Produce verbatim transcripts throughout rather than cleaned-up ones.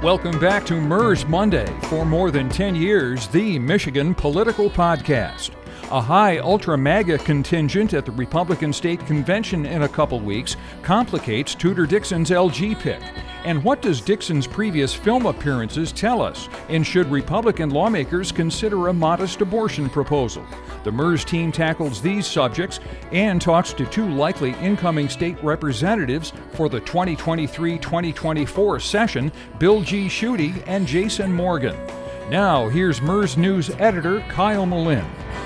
Welcome back to MERS Monday. For more than ten years, the Michigan Political Podcast. A high Ultra MAGA contingent at the Republican State Convention in a couple weeks complicates Tudor Dixon's L G pick. And what does Dixon's previous film appearances tell us? And should Republican lawmakers consider a modest abortion proposal? The MERS team tackles these subjects and talks to two likely incoming state representatives for the twenty twenty-three twenty twenty-four session, Bill G. Schuette and Jason Morgan. Now, here's MERS News editor Kyle Malin.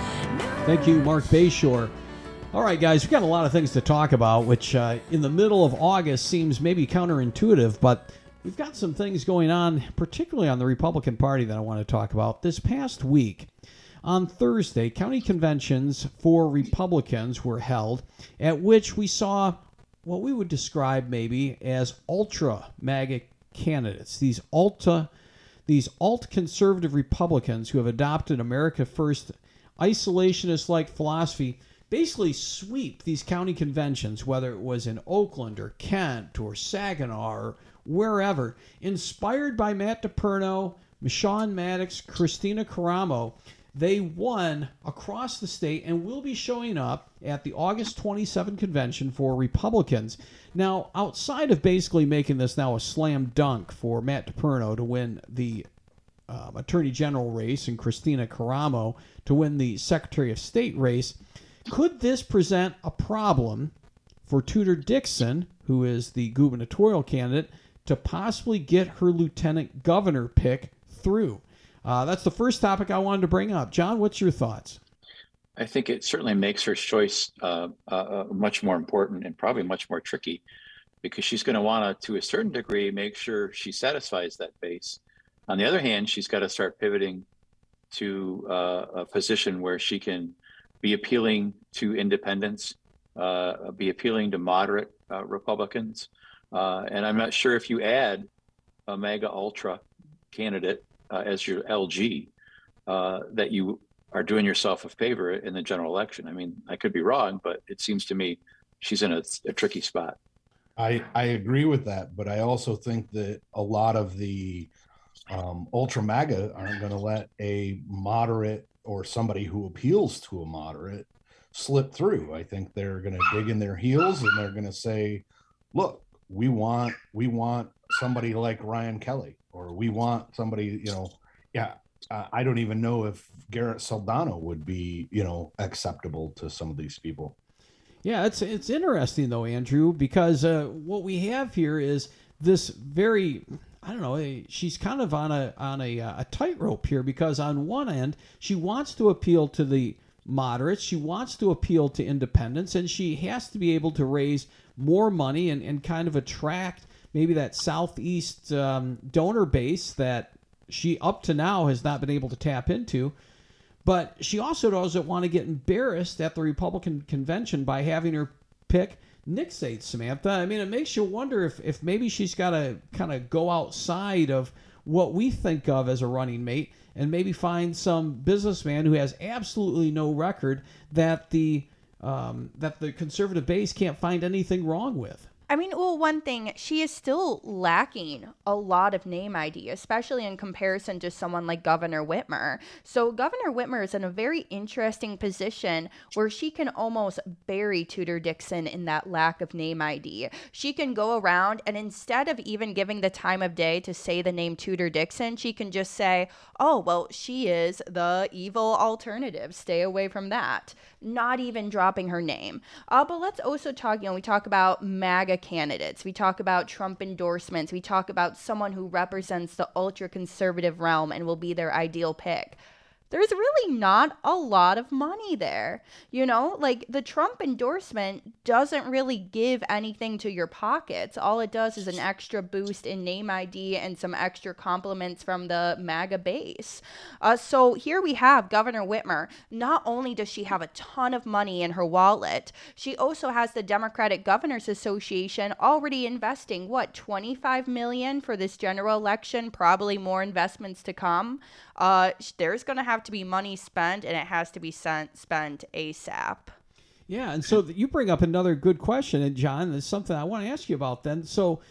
Thank you, Mark Bayshore. All right, guys, we've got a lot of things to talk about, which uh, in the middle of August seems maybe counterintuitive, but we've got some things going on, particularly on the Republican Party, that I want to talk about. This past week, on Thursday, county conventions for Republicans were held, at which we saw what we would describe maybe as ultra MAGA candidates, these ultra, these alt-conservative Republicans who have adopted America First isolationist-like philosophy, basically sweep these county conventions, whether it was in Oakland or Kent or Saginaw or wherever, inspired by Matt DePerno, Michonne Maddox, Christina Caramo. They won across the state and will be showing up at the August twenty-seventh convention for Republicans. Now, outside of basically making this now a slam dunk for Matt DePerno to win the um, Attorney General race and Christina Caramo to win the Secretary of State race, could this present a problem for Tudor Dixon, who is the gubernatorial candidate, to possibly get her lieutenant governor pick through? Uh, that's the first topic I wanted to bring up. John, what's your thoughts? I think it certainly makes her choice uh, uh, much more important and probably much more tricky, because she's going to want to, to a certain degree, make sure she satisfies that base. On the other hand, she's got to start pivoting to uh, a position where she can be appealing to independents, uh, be appealing to moderate uh, Republicans. Uh, and I'm not sure if you add a MAGA ultra candidate uh, as your L G, uh, that you are doing yourself a favor in the general election. I mean, I could be wrong, but it seems to me she's in a, a tricky spot. I, I agree with that, but I also think that a lot of the um, ultra MAGA aren't going to let a moderate or somebody who appeals to a moderate slip through. I think they're going to dig in their heels and they're going to say, look, we want we want somebody like Ryan Kelly, or we want somebody, you know, yeah, uh, I don't even know if Garrett Soldano would be, you know, acceptable to some of these people. Yeah, it's it's interesting though, Andrew, because uh, what we have here is this very, I don't know, she's kind of on a on a, a tightrope here, because on one end she wants to appeal to the moderates, she wants to appeal to independents, and she has to be able to raise more money and, and kind of attract maybe that Southeast um, donor base that she up to now has not been able to tap into. But she also doesn't want to get embarrassed at the Republican convention by having her pick Nick Sates, Samantha. I mean, it makes you wonder if, if maybe she's got to kind of go outside of what we think of as a running mate and maybe find some businessman who has absolutely no record that the um, that the conservative base can't find anything wrong with. I mean, well, one thing, she is still lacking a lot of name I D, especially in comparison to someone like Governor Whitmer. So Governor Whitmer is in a very interesting position where she can almost bury Tudor Dixon in that lack of name I D. She can go around and instead of even giving the time of day to say the name Tudor Dixon, she can just say, oh, well, she is the evil alternative. Stay away from that. Not even dropping her name. Uh, but let's also talk, you know, we talk about MAGA candidates. We talk about Trump endorsements. We talk about someone who represents the ultra-conservative realm and will be their ideal pick. There's really not a lot of money there. You know, like the Trump endorsement doesn't really give anything to your pockets. All it does is an extra boost in name I D and some extra compliments from the MAGA base. Uh, so here we have Governor Whitmer. Not only does she have a ton of money in her wallet, she also has the Democratic Governors Association already investing, what, twenty-five million dollars for this general election, probably more investments to come. Uh, there's going to have to be money spent, and it has to be sent, spent ASAP. Yeah, and so you bring up another good question, and John, there's something I want to ask you about then. So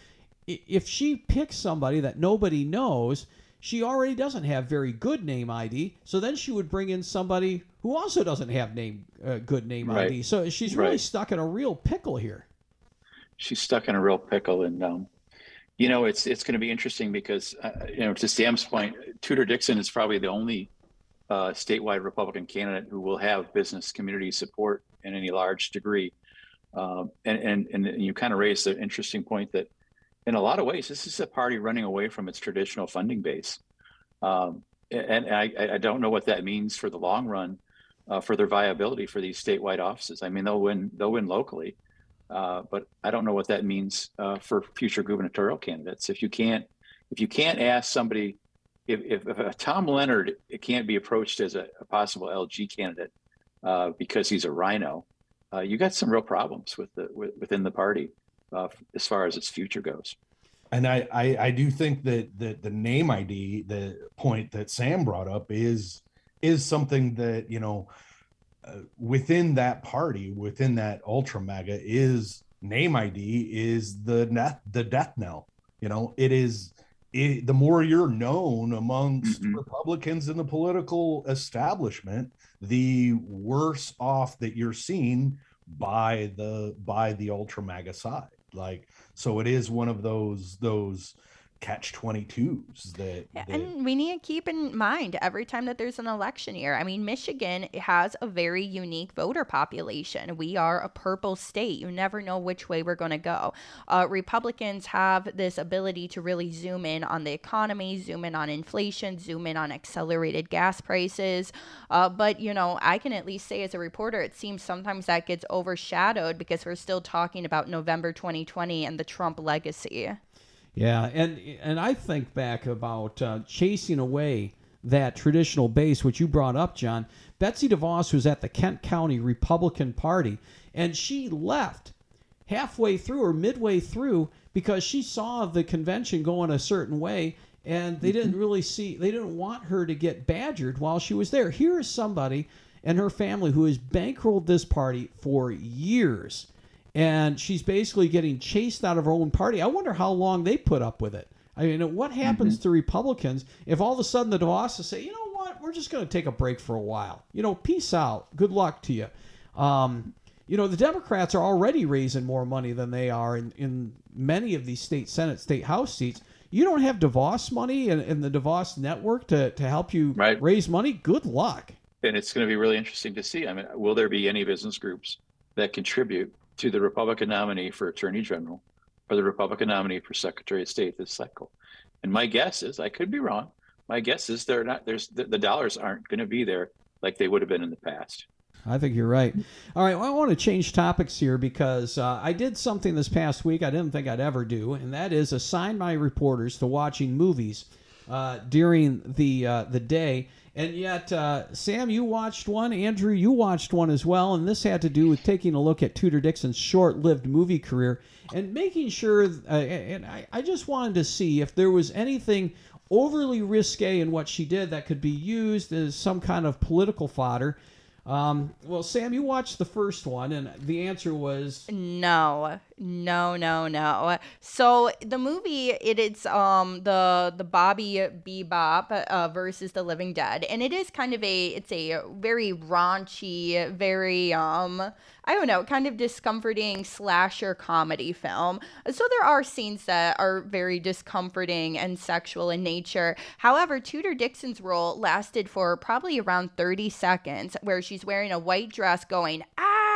if she picks somebody that nobody knows, she already doesn't have very good name I D. So then she would bring in somebody who also doesn't have name uh, good name Right. I D. So she's really Right. stuck in a real pickle here. She's stuck in a real pickle, and um, you know, it's it's going to be interesting because uh, you know, to Sam's point, Tudor Dixon is probably the only uh, statewide Republican candidate who will have business community support in any large degree. Um, and, and and you kind of raised an interesting point that, in a lot of ways, this is a party running away from its traditional funding base. Um, and I, I don't know what that means for the long run, uh, for their viability for these statewide offices. I mean, they'll win, they'll win locally, uh, but I don't know what that means uh, for future gubernatorial candidates. If you can't, if you can't ask somebody, if, if, if a Tom Leonard it can't be approached as a, a possible L G candidate uh, because he's a rhino, uh, you got some real problems with the with, within the party. Uh, as far as its future goes. And I, I, I do think that, that the name I D, the point that Sam brought up is, is something that, you know, uh, within that party, within that ultra mega is name I D is the net, the death knell. You know, it is it, the more you're known amongst mm-hmm. Republicans in the political establishment, the worse off that you're seen by the, by the ultra mega side. Like, so it is one of those those catch twenty-twos that, that and we need to keep in mind every time that there's an election year. I mean, Michigan has a very unique voter population. We are a purple state. You never know which way we're going to go. Uh, Republicans have this ability to really zoom in on the economy, zoom in on inflation, zoom in on accelerated gas prices. Uh, but, you know, I can at least say as a reporter, it seems sometimes that gets overshadowed because we're still talking about November twenty twenty and the Trump legacy. Yeah, and and I think back about uh, chasing away that traditional base, which you brought up, John. Betsy DeVos was at the Kent County Republican Party, and she left halfway through or midway through because she saw the convention going a certain way, and they didn't really see, they didn't want her to get badgered while she was there. Here is somebody and her family who has bankrolled this party for years. And she's basically getting chased out of her own party. I wonder how long they put up with it. I mean, what happens mm-hmm. to Republicans if all of a sudden the DeVosses say, you know what, we're just going to take a break for a while. You know, peace out. Good luck to you. Um, you know, the Democrats are already raising more money than they are in, in many of these state Senate, state House seats. You don't have DeVos money and, and the DeVos network to, to help you right. raise money. Good luck. And it's going to be really interesting to see. I mean, will there be any business groups that contribute to the Republican nominee for Attorney General or the Republican nominee for Secretary of State this cycle? And my guess is, I could be wrong, my guess is they're not, there's the, the dollars aren't going to be there like they would have been in the past. I think you're right. All right, well, I want to change topics here because uh, I did something this past week I didn't think I'd ever do, and that is assign my reporters to watching movies uh, during the uh, the day. And yet, uh, Sam, you watched one. Andrew, you watched one as well. And this had to do with taking a look at Tudor Dixon's short-lived movie career and making sure, uh, and I, I just wanted to see if there was anything overly risque in what she did that could be used as some kind of political fodder. Um, well, Sam, you watched the first one, and the answer was no, no, no, no. So the movie, it is um the the Bobby Bebop uh, versus the Living Dead, and it is kind of a it's a very raunchy, very um I don't know, kind of discomforting slasher comedy film. So there are scenes that are very discomforting and sexual in nature. However, Tudor Dixon's role lasted for probably around thirty seconds, where she's wearing a white dress going,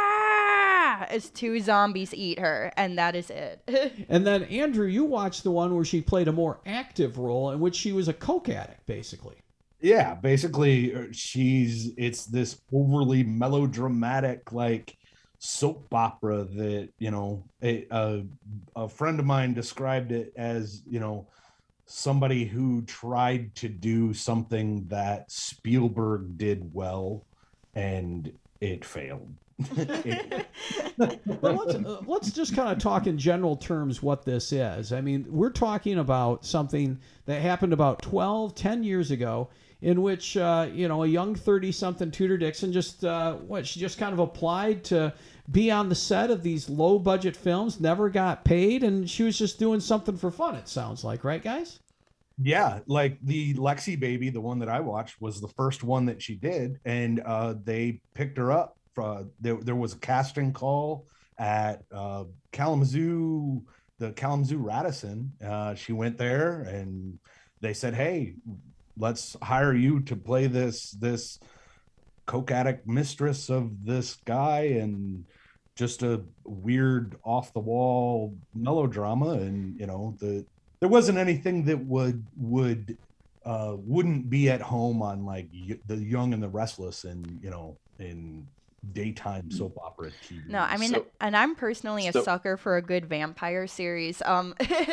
ah, as two zombies eat her, and that is it. And then, Andrew, you watched the one where she played a more active role in which she was a coke addict, basically. Yeah, basically, she's, it's this overly melodramatic, like, soap opera that, you know, a, a a friend of mine described it as, you know, somebody who tried to do something that Spielberg did well and it failed. it, but let's, uh, let's just kind of talk in general terms what this is. I mean, we're talking about something that happened about twelve, ten years ago, in which, uh, you know, a young thirty-something Tudor Dixon just, uh, what, she just kind of applied to be on the set of these low budget films, never got paid, and she was just doing something for fun, it sounds like, right, guys? Yeah, like the Lexi Baby, the one that I watched, was the first one that she did, and uh, they picked her up. Uh, there, there was a casting call at uh, Kalamazoo, the Kalamazoo Radisson. Uh, she went there, and they said, "Hey, let's hire you to play this this coke addict mistress of this guy," and just a weird, off the wall melodrama, and you know the. There wasn't anything that would would uh, wouldn't be at home on like y- The Young and the Restless and you know in daytime soap opera T V. No, I mean, So- and I'm personally a so- sucker for a good vampire series. Um,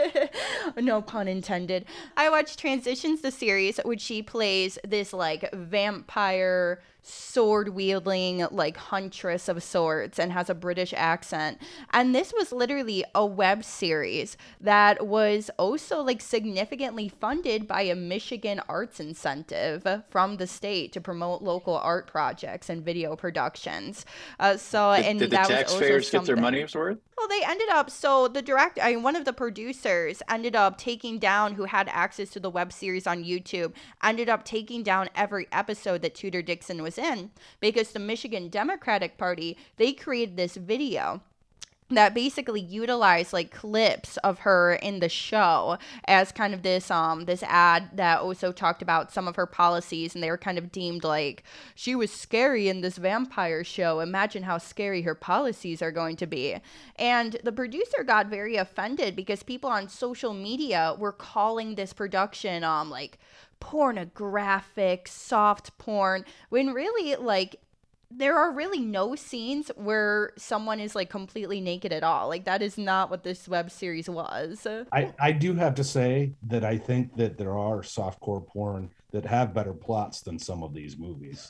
no pun intended. I watched Transitions, the series, which she plays this like vampire sword wielding like huntress of sorts and has a British accent. And this was literally a web series that was also like significantly funded by a Michigan arts incentive from the state to promote local art projects and video productions. Uh, so Did, and did the that was taxpayers also get their something. money's worth? Well, they ended up, so the direct, I mean, one of the producers ended up taking down, who had access to the web series on YouTube, ended up taking down every episode that Tudor Dixon was in, because the Michigan Democratic Party, they created this video that basically utilized like clips of her in the show as kind of this um this ad that also talked about some of her policies, and they were kind of deemed like she was scary in this vampire show. Imagine how scary her policies are going to be. And the producer got very offended because people on social media were calling this production um like pornographic, soft porn, when really like there are really no scenes where someone is like completely naked at all. Like that is not what this web series was. I, I do have to say that I think that there are softcore porn that have better plots than some of these movies.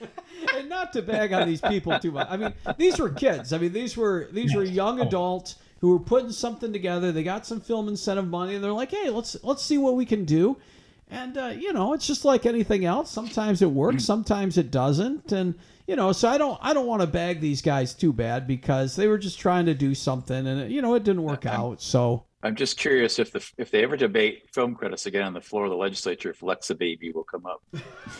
And not to bag on these people too much. I mean, these were kids. I mean, these were these were young adults who were putting something together. They got some film incentive money, and they're like, "Hey, let's let's see what we can do." And uh, you know, it's just like anything else. Sometimes it works, sometimes it doesn't, and you know, so I don't I don't want to bag these guys too bad because they were just trying to do something, and you know, it didn't work I'm, out. So I'm just curious if the if they ever debate film credits again on the floor of the legislature, if Lexa Baby will come up.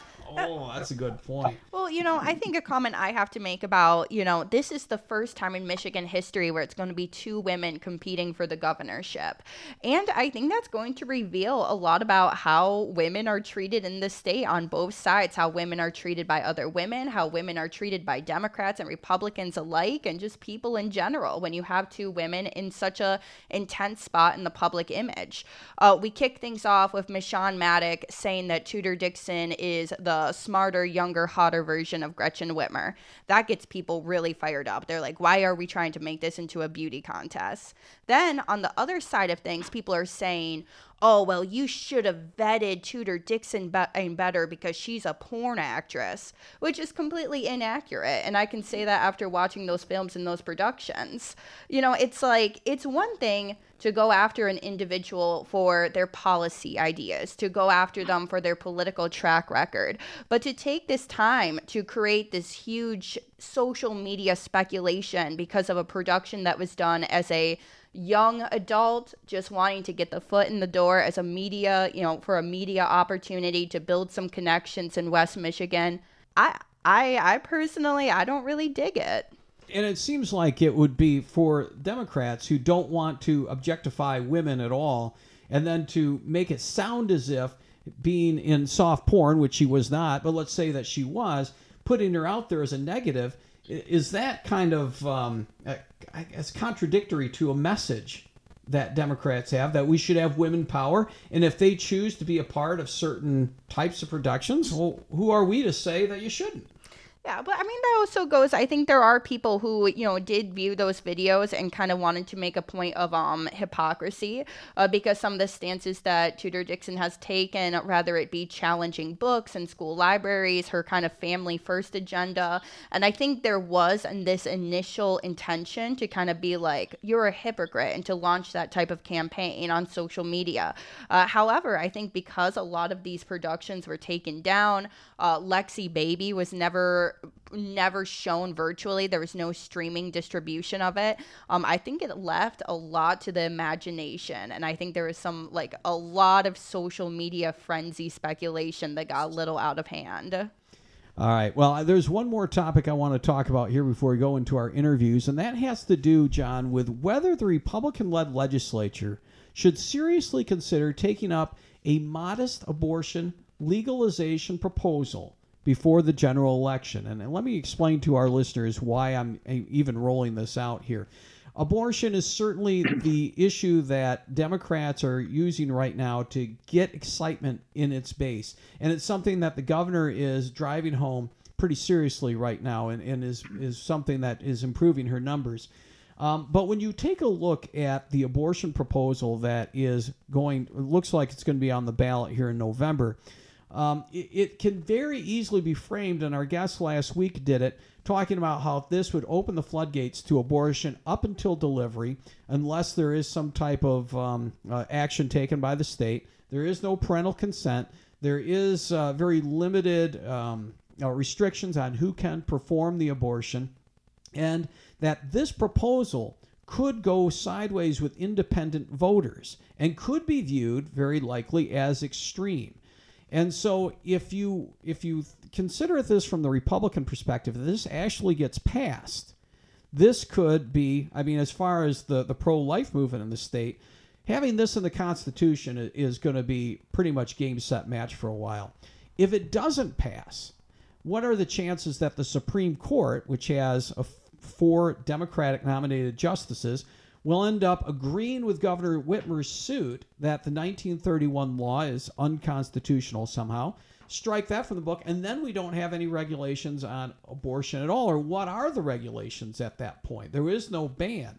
oh, that's a good point. Well, you know, I think a comment I have to make about, you know, this is the first time in Michigan history where it's going to be two women competing for the governorship. And I think that's going to reveal a lot about how women are treated in the state on both sides, how women are treated by other women, how women are treated by Democrats and Republicans alike, and just people in general when you have two women in such a intense spot in the public image. Uh, we kick things off with Michonne Maddock saying that Tudor Dixon is the smarter, younger, hotter version of Gretchen Whitmer. That gets people really fired up. They're like, why are we trying to make this into a beauty contest? Then on the other side of things, people are saying, oh, well, you should have vetted Tudor Dixon be- better because she's a porn actress, which is completely inaccurate. And I can say that after watching those films and those productions. You know, it's like, it's one thing to go after an individual for their policy ideas, to go after them for their political track record, but to take this time to create this huge social media speculation because of a production that was done as a young adult just wanting to get the foot in the door as a media, you know, for a media opportunity to build some connections in West Michigan. I, I, I personally, I don't really dig it. And it seems like it would be for Democrats who don't want to objectify women at all, and then to make it sound as if being in soft porn, which she was not, but let's say that she was, putting her out there as a negative, is that kind of, um, I guess, contradictory to a message that Democrats have, that we should have women power, and if they choose to be a part of certain types of productions, well, who are we to say that you shouldn't? Yeah, but I mean, that also goes, I think there are people who, you know, did view those videos and kind of wanted to make a point of um hypocrisy uh, because some of the stances that Tudor Dixon has taken, rather it be challenging books and school libraries, her kind of family first agenda. And I think there was in this initial intention to kind of be like, you're a hypocrite, and to launch that type of campaign on social media. Uh, however, I think because a lot of these productions were taken down, uh, Lexi Baby was never never never shown virtually. There was no streaming distribution of it. Um, I think it left a lot to the imagination, and I think there was some like a lot of social media frenzy speculation that got a little out of hand. All right. Well, there's one more topic I want to talk about here before we go into our interviews, and that has to do, John, with whether the Republican-led legislature should seriously consider taking up a modest abortion legalization proposal before the general election. And let me explain to our listeners why I'm even rolling this out here. Abortion is certainly the issue that Democrats are using right now to get excitement in its base. And it's something that the governor is driving home pretty seriously right now, and, and is, is something that is improving her numbers. Um, but when you take a look at the abortion proposal that is going, it looks like it's going to be on the ballot here in November, um, it, it can very easily be framed, and our guest last week did it, talking about how this would open the floodgates to abortion up until delivery, unless there is some type of um, uh, action taken by the state. There is no parental consent. There is uh, very limited um, uh, restrictions on who can perform the abortion, and that this proposal could go sideways with independent voters and could be viewed very likely as extreme. And so if you if you consider this from the Republican perspective, if this actually gets passed, this could be, I mean, as far as the, the pro-life movement in the state, having this in the Constitution is going to be pretty much game, set, match for a while. If it doesn't pass, what are the chances that the Supreme Court, which has a four Democratic-nominated justices, will end up agreeing with Governor Whitmer's suit that the nineteen thirty-one law is unconstitutional somehow, strike that from the book, and then we don't have any regulations on abortion at all? Or what are the regulations at that point? There is no ban.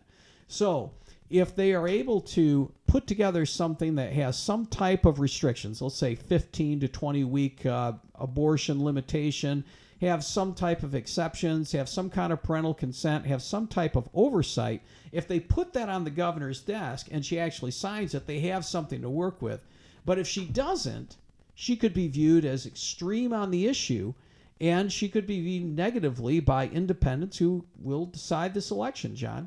So if they are able to put together something that has some type of restrictions, let's say fifteen to twenty week uh, abortion limitation, have some type of exceptions, have some kind of parental consent, have some type of oversight, if they put that on the governor's desk and she actually signs it, they have something to work with. But if she doesn't, she could be viewed as extreme on the issue, and she could be viewed negatively by independents who will decide this election, John.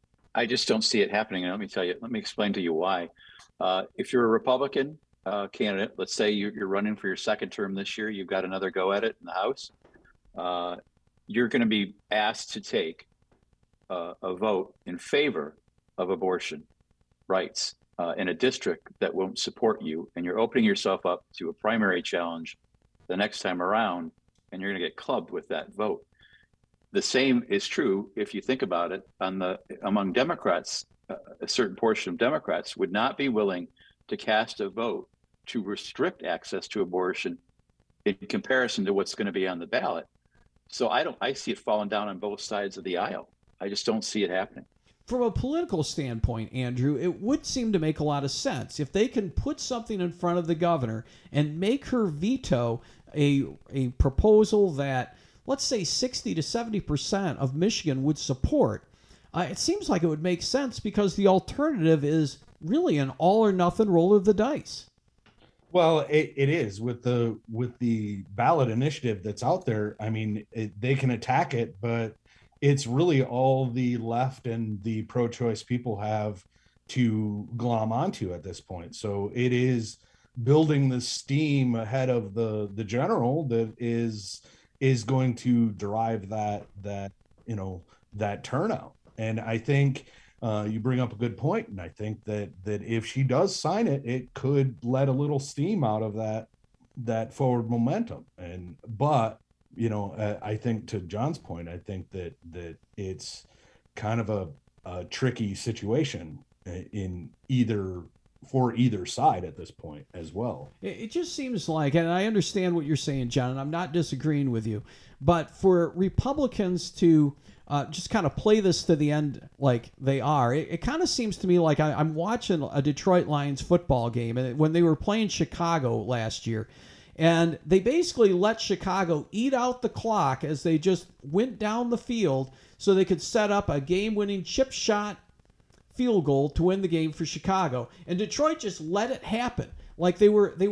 I just don't see it happening. And let me tell you, let me explain to you why. Uh, if you're a Republican uh, candidate, let's say you're, you're running for your second term this year, you've got another go at it in the House, uh, you're going to be asked to take uh, a vote in favor of abortion rights uh, in a district that won't support you. And you're opening yourself up to a primary challenge the next time around, and you're going to get clubbed with that vote. The same is true if you think about it on the among Democrats. Uh, a certain portion of Democrats would not be willing to cast a vote to restrict access to abortion in comparison to what's going to be on the ballot. So I don't. I see it falling down on both sides of the aisle. I just don't see it happening. From a political standpoint, Andrew, it would seem to make a lot of sense if they can put something in front of the governor and make her veto a a proposal that, let's say, sixty to seventy percent of Michigan would support. Uh, it seems like it would make sense because the alternative is really an all or nothing roll of the dice. Well, it, it is with the with the ballot initiative that's out there. I mean, it, they can attack it, but it's really all the left and the pro-choice people have to glom onto at this point. So it is building the steam ahead of the the general that is is going to derive that that you know that turnout. And I think uh, you bring up a good point, and I think that that if she does sign it, it could let a little steam out of that that forward momentum. And but you know, uh, I think to John's point, I think that that it's kind of a, a tricky situation in either for either side at this point as well. It just seems like, and I understand what you're saying, John, and I'm not disagreeing with you, but for Republicans to uh, just kind of play this to the end like they are, it, it kind of seems to me like I, I'm watching a Detroit Lions football game, and when they were playing Chicago last year, and they basically let Chicago eat out the clock as they just went down the field so they could set up a game-winning chip shot field goal to win the game for Chicago. And Detroit just let it happen. Like they were they were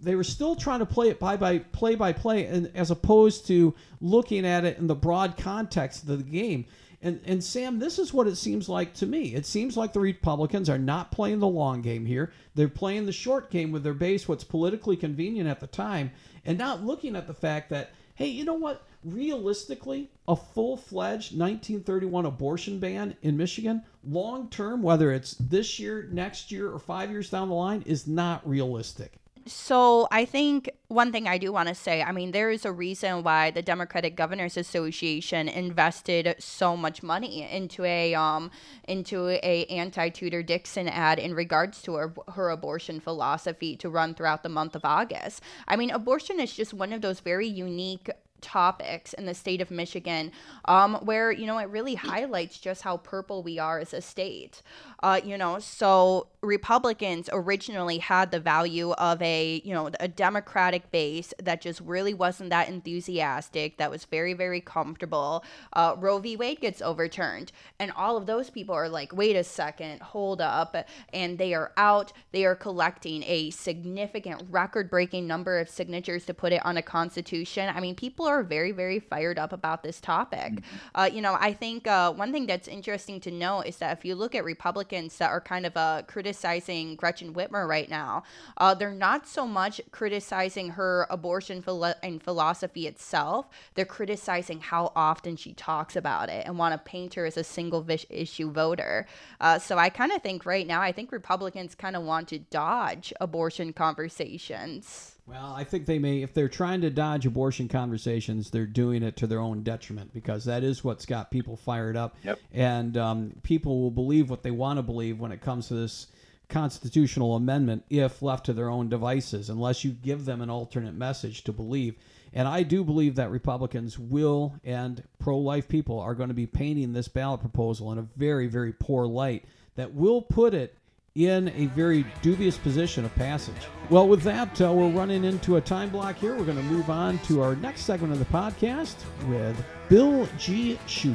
they were still trying to play it by by play by play, and as opposed to looking at it in the broad context of the game. And and Sam, this is what it seems like to me. It seems like the Republicans are not playing the long game here. They're playing the short game with their base, what's politically convenient at the time, and not looking at the fact that, hey, you know what? Realistically, a full-fledged nineteen thirty-one abortion ban in Michigan, long-term, whether it's this year, next year, or five years down the line, is not realistic. So I think one thing I do want to say, I mean, there is a reason why the Democratic Governors Association invested so much money into a um into a anti-Tudor Dixon ad in regards to her, her abortion philosophy to run throughout the month of August. I mean, abortion is just one of those very unique topics in the state of Michigan, um, where, you know, it really highlights just how purple we are as a state. Uh, you know, so Republicans originally had the value of a, you know, a Democratic base that just really wasn't that enthusiastic, that was very, very comfortable. Uh, Roe v. Wade gets overturned, and all of those people are like, wait a second, hold up, and they are out. They are collecting a significant record-breaking number of signatures to put it on a constitution. I mean, people are very, very fired up about this topic. Mm-hmm. Uh, you know, I think uh, one thing that's interesting to know is that if you look at Republicans that are kind of uh, criticizing Gretchen Whitmer right now, uh, they're not so much criticizing her abortion philo- and philosophy itself. They're criticizing how often she talks about it and want to paint her as a single vis- issue voter. Uh, so I kind of think right now, I think Republicans kind of want to dodge abortion conversations. Well, I think they may, if they're trying to dodge abortion conversations, they're doing it to their own detriment, because that is what's got people fired up. Yep. And um, people will believe what they want to believe when it comes to this constitutional amendment if left to their own devices, unless you give them an alternate message to believe. And I do believe that Republicans will, and pro-life people are going to be painting this ballot proposal in a very, very poor light that will put it in a very dubious position of passage. Well, with that, uh, we're running into a time block here. We're going to move on to our next segment of the podcast with Bill G. Schuette.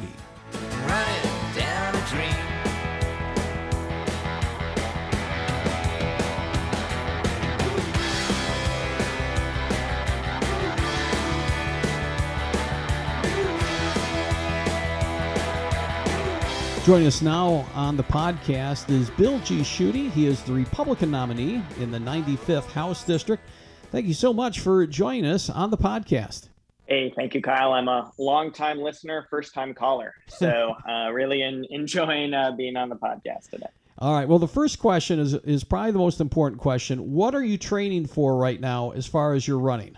Running down a dream. Joining us now on the podcast is Bill G. Schuette. He is the Republican nominee in the ninety-fifth House District. Thank you so much for joining us on the podcast. Hey, thank you, Kyle. I'm a longtime listener, first-time caller. So uh, really in, enjoying uh, being on the podcast today. All right. Well, the first question is, is probably the most important question. What are you training for right now as far as your running?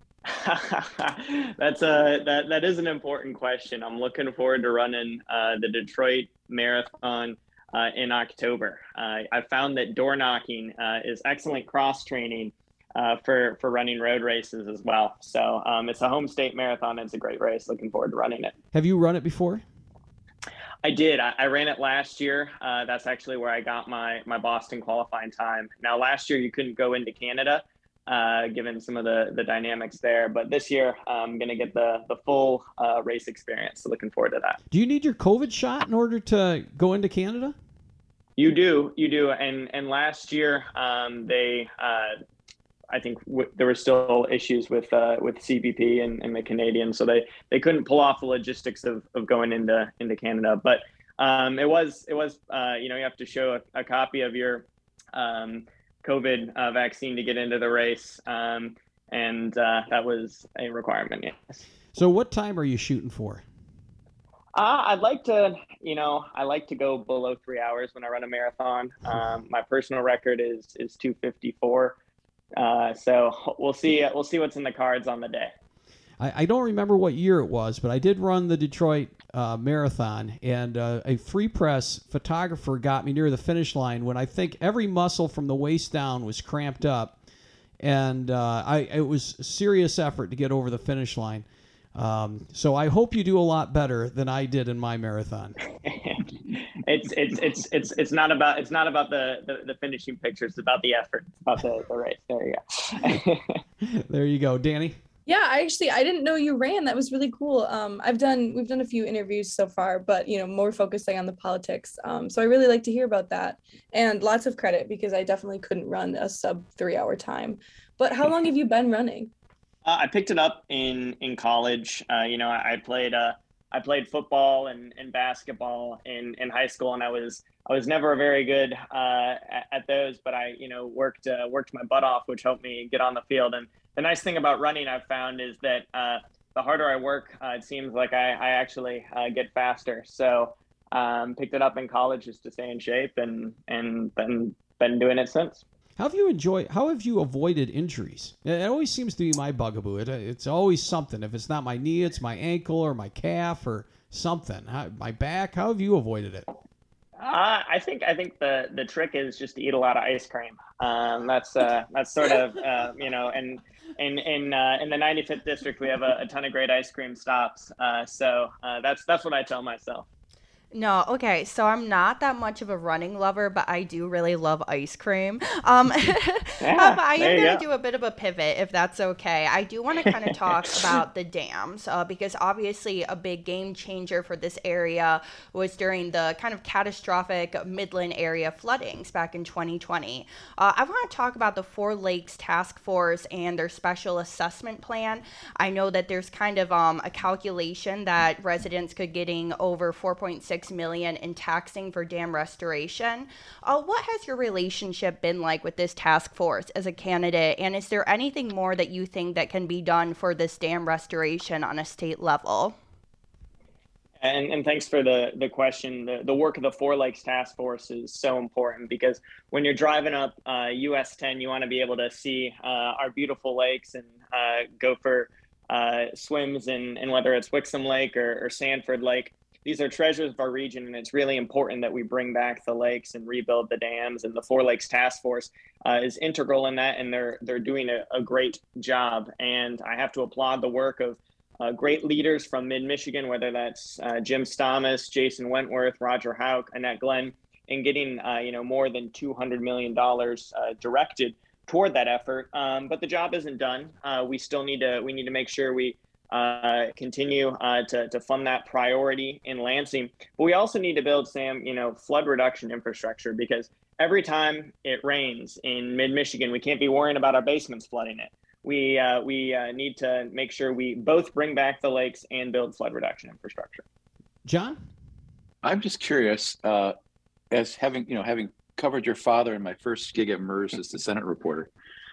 That's a that that is an important question. I'm looking forward to running uh, the Detroit Marathon uh, in October. Uh, I found that door knocking uh, is excellent cross training uh, for for running road races as well. So um, it's a home state marathon. It's a great race. Looking forward to running it. Have you run it before? I did. I, I ran it last year. Uh, that's actually where I got my my Boston qualifying time. Now, last year you couldn't go into Canada, Uh, given some of the, the dynamics there. But this year, I'm going to get the, the full uh, race experience. So looking forward to that. Do you need your COVID shot in order to go into Canada? You do. You do. And and last year, um, they, uh, I think w- there were still issues with uh, with C B P and, and the Canadians. So they, they couldn't pull off the logistics of, of going into into Canada. But um, it was, it was uh, you know, you have to show a, a copy of your um, COVID uh, vaccine to get into the race, um, and uh, that was a requirement. Yes. So, what time are you shooting for? Uh, I'd like to, you know, I like to go below three hours when I run a marathon. Um, my personal record is is two fifty-four. Uh, so we'll see. We'll see what's in the cards on the day. I, I don't remember what year it was, but I did run the Detroit uh, Marathon, and uh, a Free Press photographer got me near the finish line when I think every muscle from the waist down was cramped up, and uh, I it was a serious effort to get over the finish line. Um, so I hope you do a lot better than I did in my marathon. it's it's it's it's it's not about it's not about the, the, the finishing picture. It's about the effort. It's about the, the race. There you go. There you go, Danny. Yeah, I actually I didn't know you ran. That was really cool. Um, I've done we've done a few interviews so far, but you know, more focusing on the politics. Um, so I really like to hear about that. And lots of credit because I definitely couldn't run a sub three hour time. But how long have you been running? Uh, I picked it up in in college. Uh, you know, I, I played uh, I played football and, and basketball in, in high school, and I was I was never very good uh, at, at those. But I you know worked uh, worked my butt off, which helped me get on the field. And the nice thing about running, I've found, is that uh, the harder I work, uh, it seems like I I actually uh, get faster. So um, picked it up in college just to stay in shape, and and then been doing it since. How have you enjoyed? How have you avoided injuries? It always seems to be my bugaboo. It, it's always something. If it's not my knee, it's my ankle or my calf or something. How, my back. How have you avoided it? Uh, I think I think the the trick is just to eat a lot of ice cream. Um, that's uh, that's sort of uh, you know, and in in uh, in the ninety-fifth district we have a, a ton of great ice cream stops. Uh, so uh, that's that's what I tell myself. No, okay, so I'm not that much of a running lover, but I do really love ice cream. Um, Yeah, but I there am you going go. to do a bit of a pivot, if that's okay. I do want to kind of talk about the dams, uh, because obviously a big game changer for this area was during the kind of catastrophic Midland area floodings back in twenty twenty. Uh, I want to talk about the Four Lakes Task Force and their special assessment plan. I know that there's kind of um, a calculation that residents could getting over four point six million in taxing for dam restoration. Uh, what has your relationship been like with this task force as a candidate, and is there anything more that you think that can be done for this dam restoration on a state level? And, and thanks for the, the question. The, the work of the Four Lakes Task Force is so important because when you're driving up uh, U S ten, you want to be able to see uh, our beautiful lakes and uh, go for uh, swims in, in whether it's Wixom Lake or, or Sanford Lake. These are treasures of our region, and it's really important that we bring back the lakes and rebuild the dams. And the Four Lakes Task Force uh, is integral in that, and they're they're doing a, a great job. And I have to applaud the work of uh, great leaders from mid-Michigan, whether that's uh, Jim Stamas, Jason Wentworth, Roger Hauk, Annette Glenn, in getting uh, you know more than two hundred million dollars uh, directed toward that effort. Um, but the job isn't done. Uh, we still need to we need to make sure we uh, continue uh, to, to fund that priority in Lansing. But we also need to build, Sam, you know, flood reduction infrastructure, because every time it rains in mid-Michigan, we can't be worrying about our basements flooding it. We, uh, we uh, need to make sure we both bring back the lakes and build flood reduction infrastructure. John? I'm just curious, uh, as having, you know, having covered your father in my first gig at MERS as the Senate reporter,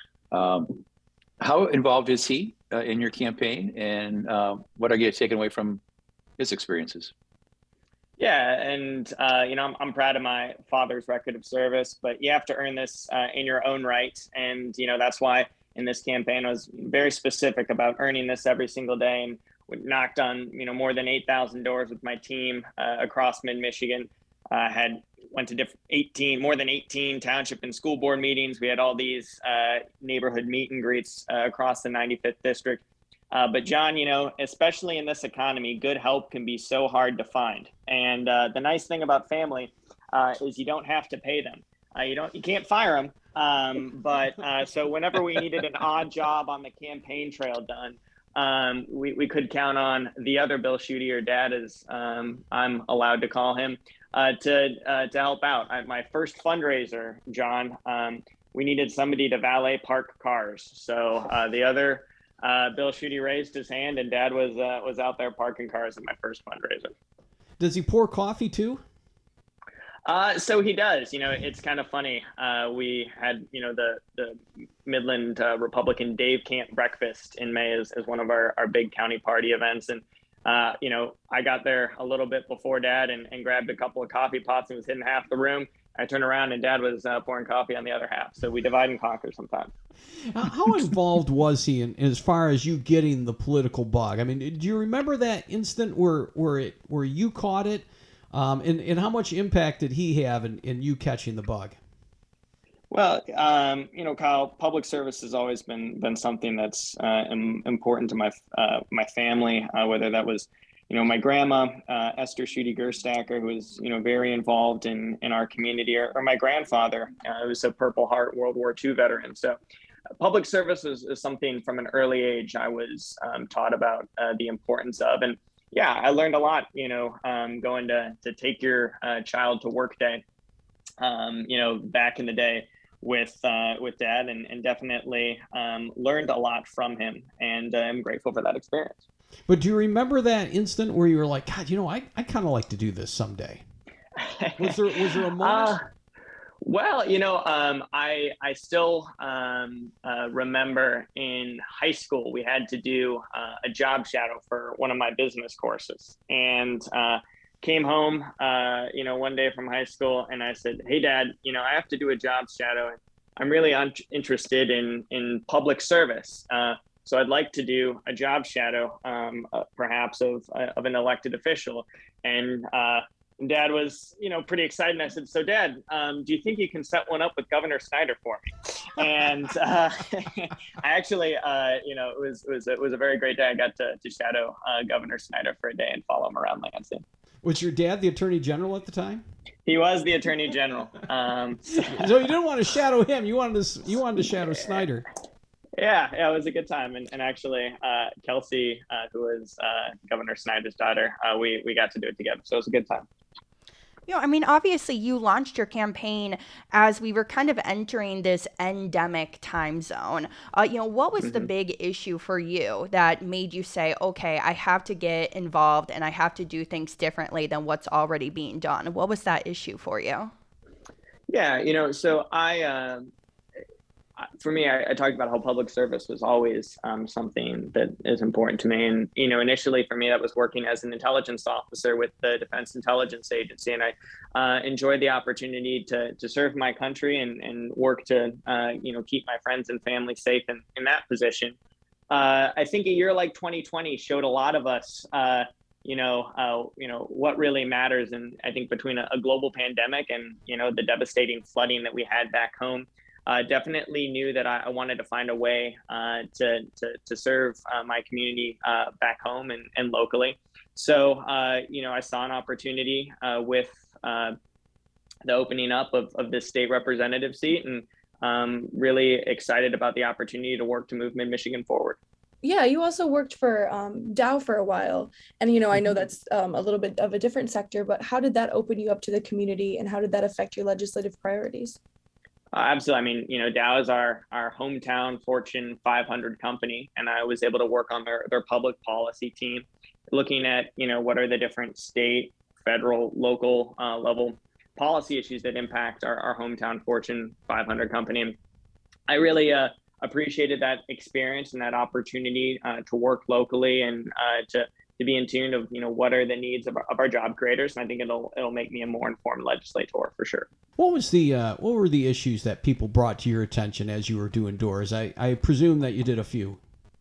um, how involved is he uh, in your campaign, and uh, what are you taking away from his experiences? Yeah, and uh, you know, I'm, I'm proud of my father's record of service, but you have to earn this uh, in your own right, and you know that's why in this campaign I was very specific about earning this every single day, and we knocked on you know more than eight thousand doors with my team uh, across mid-Michigan. Uh, had went to diff- eighteen, more than eighteen township and school board meetings. We had all these uh, neighborhood meet and greets uh, across the ninety-fifth district. Uh, but John, you know, especially in this economy, good help can be so hard to find. And uh, the nice thing about family uh, is you don't have to pay them. Uh, you don't, you can't fire them. Um, but uh, so whenever we needed an odd job on the campaign trail done, um, we, we could count on the other Bill Schuette, or Dad, as um, I'm allowed to call him, uh, to uh, to help out. At my first fundraiser, John, um, we needed somebody to valet park cars. So uh, the other uh, Bill Schuette raised his hand, and Dad was uh, was out there parking cars at my first fundraiser. Does he pour coffee too? Uh, so he does. You know, it's kind of funny. Uh, we had, you know, the the Midland uh, Republican Dave Camp breakfast in May as, as one of our, our big county party events. And, uh, you know, I got there a little bit before Dad and, and grabbed a couple of coffee pots and was hitting half the room. I turned around and Dad was uh, pouring coffee on the other half. So we divide and conquer sometimes. How involved was he in as far as you getting the political bug? I mean, do you remember that instant where where it where you caught it? Um, and, and how much impact did he have in, in you catching the bug? Well, um, you know, Kyle, public service has always been been something that's uh, im- important to my uh, my family, uh, whether that was, you know, my grandma, uh, Esther Schuette Gerstacker, who was, you know, very involved in, in our community, or, or my grandfather, uh, who was a Purple Heart World War Two veteran. So public service is, is something from an early age I was um, taught about uh, the importance of. And yeah, I learned a lot, you know, um, going to, to take your uh, child to work day, um, you know, back in the day with uh, with dad, and, and definitely um, learned a lot from him. And uh, I'm grateful for that experience. But do you remember that instant where you were like, God, you know, I, I kind of like to do this someday? Was there was there a moment? Uh, well, you know, um, I I still um, uh, remember in high school we had to do uh, a job shadow for one of my business courses, and uh, came home, uh, you know, one day from high school, and I said, "Hey, Dad, you know, I have to do a job shadow. I'm really un- interested in in public service." Uh, So I'd like to do a job shadow, um, uh, perhaps of uh, of an elected official. And uh, Dad was, you know, pretty excited. And I said, "So, Dad, um, do you think you can set one up with Governor Snyder for me?" And uh, I actually, uh, you know, it was it was it was a very great day. I got to to shadow uh, Governor Snyder for a day and follow him around Lansing. Was your dad the Attorney General at the time? He was the Attorney General. Um, so, so you didn't want to shadow him. You wanted to you wanted to shadow Snyder. Yeah, yeah, it was a good time, and and actually, uh, Kelsey, uh, who was uh, Governor Snyder's daughter, uh, we we got to do it together, so it was a good time. You know, I mean, obviously, you launched your campaign as we were kind of entering this endemic time zone. Uh, you know, what was mm-hmm. the big issue for you that made you say, "Okay, I have to get involved, and I have to do things differently than what's already being done"? What was that issue for you? Yeah, you know, so I. Uh, For me, I, I talked about how public service was always um, something that is important to me. And, you know, initially for me, that was working as an intelligence officer with the Defense Intelligence Agency. And I uh, enjoyed the opportunity to to serve my country and, and work to, uh, you know, keep my friends and family safe in, in that position. Uh, I think a year like twenty twenty showed a lot of us, uh, you know, uh, you know, what really matters. And I think between a, a global pandemic and, you know, the devastating flooding that we had back home, Uh, definitely knew that I, I wanted to find a way uh, to, to to serve uh, my community uh, back home and, and locally. So, uh, you know, I saw an opportunity uh, with uh, the opening up of, of this state representative seat, and um, really excited about the opportunity to work to move Mid-Michigan forward. Yeah, you also worked for um, Dow for a while. And, you know, I know that's um, a little bit of a different sector, but how did that open you up to the community, and how did that affect your legislative priorities? Uh, absolutely. I mean, you know, Dow is our our hometown Fortune five hundred company, and I was able to work on their, their public policy team, looking at, you know, what are the different state, federal, local uh, level policy issues that impact our, our hometown Fortune five hundred company. And I really uh, appreciated that experience and that opportunity uh, to work locally and uh, to to be in tune of, you know, what are the needs of our, of our job creators. And I think it'll it'll make me a more informed legislator for sure. What was the uh, what were the issues that people brought to your attention as you were doing doors? I, I presume that you did a few.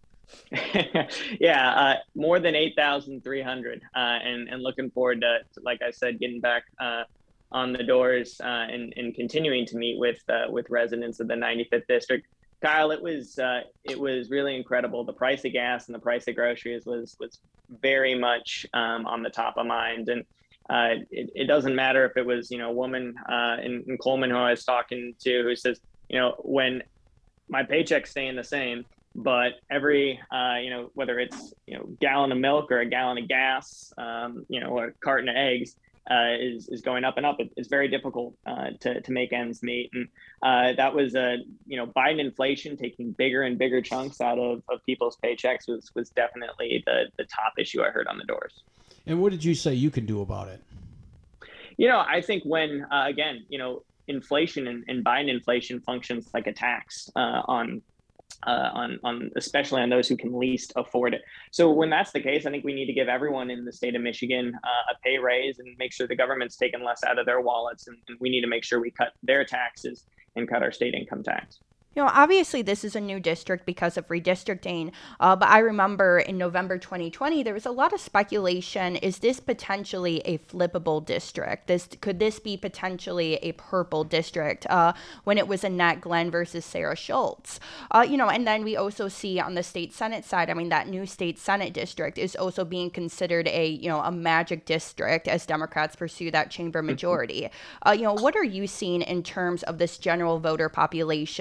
yeah, uh, more than eight thousand three hundred, uh, and and looking forward to, like I said, getting back uh, on the doors uh, and and continuing to meet with uh, with residents of the ninety-fifth district. Kyle, it was uh, it was really incredible. The price of gas and the price of groceries was was very much um, on the top of mind, and uh, it, it doesn't matter if it was, you know, a woman uh, in, in Coleman who I was talking to who says, you know, when my paycheck's staying the same, but every uh, you know, whether it's, you know, gallon of milk or a gallon of gas, um, you know, or a carton of eggs, Uh, is is going up and up. It, it's very difficult uh, to to make ends meet, and uh, that was a uh, you know, Biden inflation taking bigger and bigger chunks out of, of people's paychecks was was definitely the the top issue I heard on the doors. And what did you say you can do about it? You know, I think when uh, again, you know, inflation and, and Biden inflation functions like a tax uh, on. Uh, on, on especially on those who can least afford it. So when that's the case, I think we need to give everyone in the state of Michigan uh, a pay raise and make sure the government's taking less out of their wallets. And, and we need to make sure we cut their taxes and cut our state income tax. You know, obviously this is a new district because of redistricting, uh, but I remember in November twenty twenty, there was a lot of speculation. Is this potentially a flippable district? This Could this be potentially a purple district uh, when it was Annette Glenn versus Sarah Schultz? Uh, you know, and then we also see on the state Senate side, I mean, that new state Senate district is also being considered a, you know, a magic district as Democrats pursue that chamber majority. Uh, you know, what are you seeing in terms of this general voter population and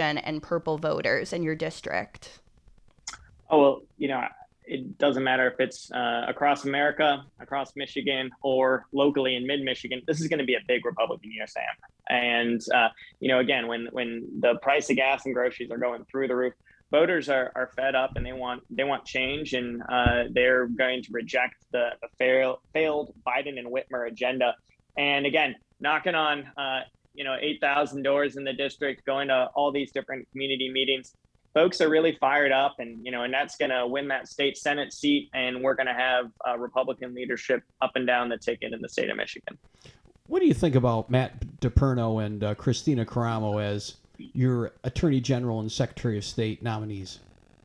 and purple voters in your district? Oh, well, you know, it doesn't matter if it's uh, across America, across Michigan, or locally in mid-Michigan. This is going to be a big Republican year, Sam. And, uh, you know, again, when when the price of gas and groceries are going through the roof, voters are, are fed up and they want they want change, and uh, they're going to reject the, the fail, failed Biden and Whitmer agenda. And again, knocking on, uh, you know, eight thousand doors in the district, going to all these different community meetings. Folks are really fired up, and you know, and that's going to win that state Senate seat, and we're going to have uh, Republican leadership up and down the ticket in the state of Michigan. What do you think about Matt DePerno and uh, Christina Caramo as your Attorney General and Secretary of State nominees?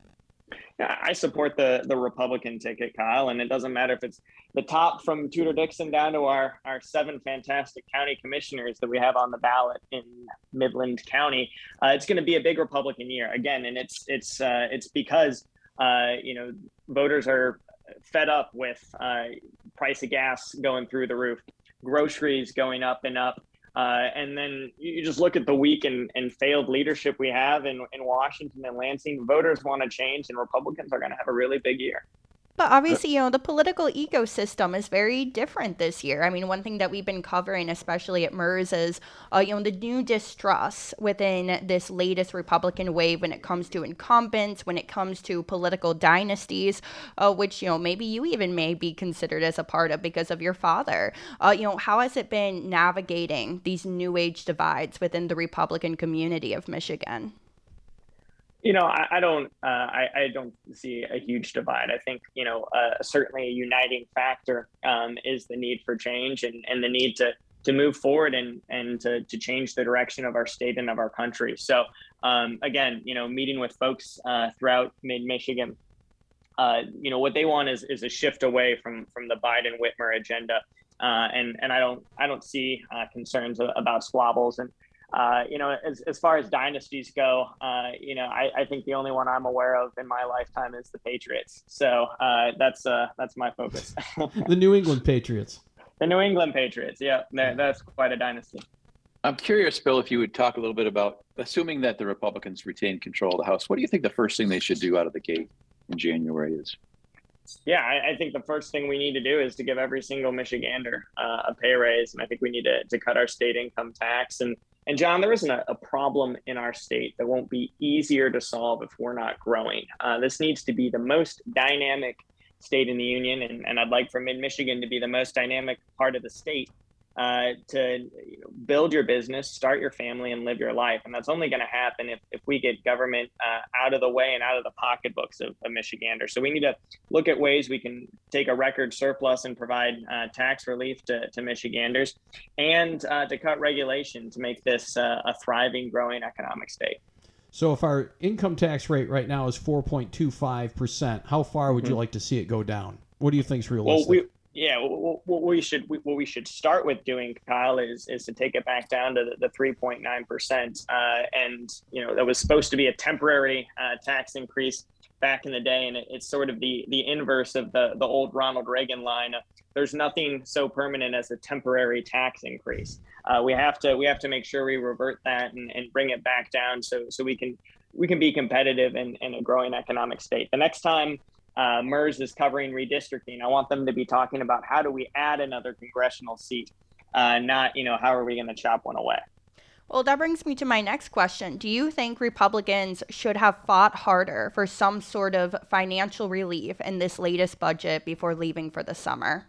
Yeah, I support the the Republican ticket, Kyle, and it doesn't matter if it's the top from Tudor Dixon down to our our seven fantastic county commissioners that we have on the ballot in Midland County. Uh, it's going to be a big Republican year again, and it's it's uh, it's because uh, you know, voters are fed up with uh, price of gas going through the roof, groceries going up and up. Uh, and then you just look at the weak and, and failed leadership we have in, in Washington and Lansing. Voters want to change, and Republicans are going to have a really big year. But obviously, you know, the political ecosystem is very different this year. I mean, one thing that we've been covering, especially at M E R S, is, uh, you know, the new distrust within this latest Republican wave when it comes to incumbents, when it comes to political dynasties, uh, which, you know, maybe you even may be considered as a part of because of your father. Uh, you know, how has it been navigating these new age divides within the Republican community of Michigan? You know, I, I don't, uh, I, I don't see a huge divide. I think, you know, uh, certainly a uniting factor um, is the need for change and, and the need to to move forward and and to to change the direction of our state and of our country. So um, again, you know, meeting with folks uh, throughout mid-Michigan, uh, you know, what they want is is a shift away from from the Biden Whitmer agenda, uh, and and I don't I don't see uh, concerns about squabbles. And Uh, you know, as, as far as dynasties go, uh, you know, I, I think the only one I'm aware of in my lifetime is the Patriots. So uh, that's uh, that's my focus. The New England Patriots. The New England Patriots. Yeah, that's quite a dynasty. I'm curious, Bill, if you would talk a little bit about, assuming that the Republicans retain control of the House, what do you think the first thing they should do out of the gate in January is? Yeah, I, I think the first thing we need to do is to give every single Michigander uh, a pay raise. And I think we need to, to cut our state income tax. And, and John, there isn't a, a problem in our state that won't be easier to solve if we're not growing. Uh, this needs to be the most dynamic state in the union. And, and I'd like for mid-Michigan to be the most dynamic part of the state. Uh, to you know, build your business, start your family, and live your life. And that's only going to happen if, if we get government uh, out of the way and out of the pocketbooks of, of Michiganders. So we need to look at ways we can take a record surplus and provide uh, tax relief to, to Michiganders, and uh, to cut regulation to make this uh, a thriving, growing economic state. So if our income tax rate right now is four point two five percent, how far would mm-hmm. you like to see it go down? What do you think is realistic? Well, we, Yeah, what we should what we should start with doing, Kyle, is is to take it back down to the, the three point nine percent. Uh, and, you know, that was supposed to be a temporary uh, tax increase back in the day. And it, it's sort of the the inverse of the, the old Ronald Reagan line. There's nothing so permanent as a temporary tax increase. Uh, we have to we have to make sure we revert that and, and bring it back down so so we can we can be competitive in, in a growing economic state. The next time Uh, M E R S is covering redistricting, I want them to be talking about how do we add another congressional seat, uh, not, you know, how are we going to chop one away? Well, that brings me to my next question. Do you think Republicans should have fought harder for some sort of financial relief in this latest budget before leaving for the summer?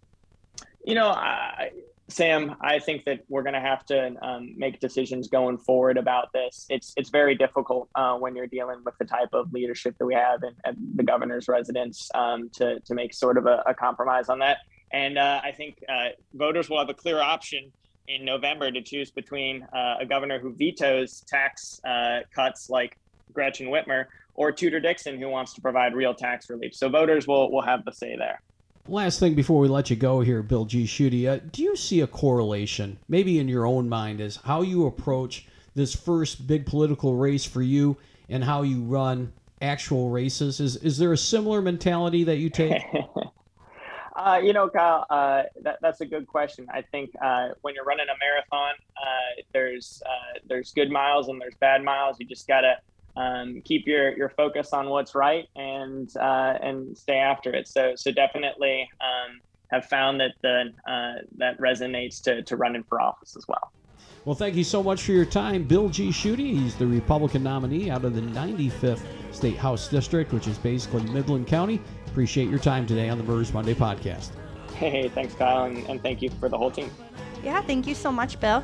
You know, I, Sam, I think that we're going to have to um, make decisions going forward about this. It's it's very difficult uh, when you're dealing with the type of leadership that we have in, at the governor's residence um, to, to make sort of a, a compromise on that. And uh, I think uh, voters will have a clear option in November to choose between uh, a governor who vetoes tax uh, cuts like Gretchen Whitmer or Tudor Dixon, who wants to provide real tax relief. So voters will, will have the say there. Last thing before we let you go here, Bill G. Schuette, uh, do you see a correlation, maybe in your own mind, as how you approach this first big political race for you and how you run actual races? Is is there a similar mentality that you take? Uh, you know, Kyle, uh, that, that's a good question. I think uh, when you're running a marathon, uh, there's uh, there's good miles and there's bad miles. You just gotta um, keep your, your focus on what's right and uh, and stay after it. So so definitely um, have found that the uh, that resonates to to running for office as well. Well, thank you so much for your time, Bill G. Schuette. He's the Republican nominee out of the ninety-fifth State House District, which is basically Midland County. Appreciate your time today on the MERS Monday podcast. Hey, thanks, Kyle, and, and thank you for the whole team. Yeah, thank you so much, Bill.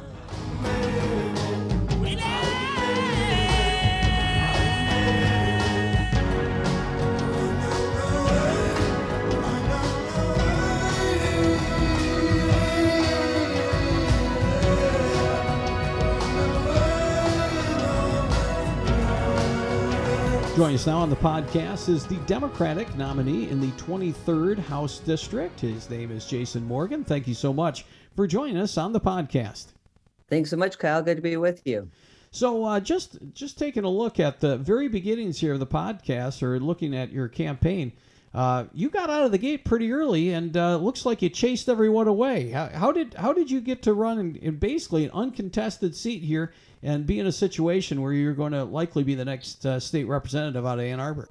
Joining us now on the podcast is the Democratic nominee in the twenty-third House District. His name is Jason Morgan. Thank you so much for joining us on the podcast. Thanks so much, Kyle. Good to be with you. So uh, just just taking a look at the very beginnings here of the podcast, or looking at your campaign, uh, you got out of the gate pretty early, and uh, looks like you chased everyone away. How, how did how did you get to run in, in basically an uncontested seat here and be in a situation where you're going to likely be the next uh, state representative out of Ann Arbor?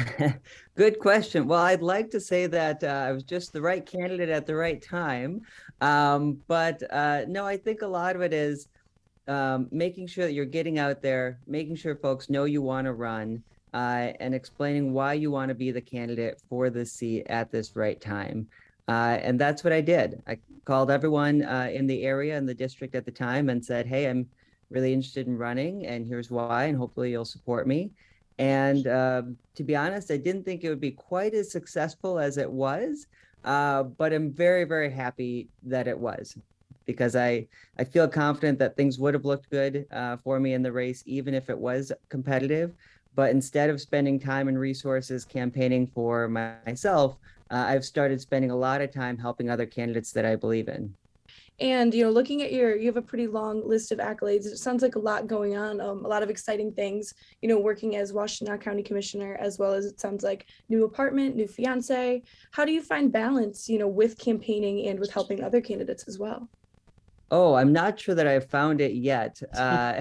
Good question. Well, I'd like to say that uh, I was just the right candidate at the right time. Um, but uh, no, I think a lot of it is um, making sure that you're getting out there, making sure folks know you want to run, uh, and explaining why you want to be the candidate for this seat at this right time. Uh, and that's what I did. I called everyone uh, in the area and the district at the time and said, hey, I'm really interested in running, and here's why, and hopefully you'll support me. And uh, to be honest, I didn't think it would be quite as successful as it was, uh, but I'm very, very happy that it was, because I, I feel confident that things would have looked good uh, for me in the race, even if it was competitive. But instead of spending time and resources campaigning for myself, uh, I've started spending a lot of time helping other candidates that I believe in. And, you know, looking at your, you have a pretty long list of accolades. It sounds like a lot going on, um, a lot of exciting things, you know, working as Washtenaw County Commissioner, as well as it sounds like new apartment, new fiance. How do you find balance, you know, with campaigning and with helping other candidates as well? Oh, I'm not sure that I've found it yet. Uh,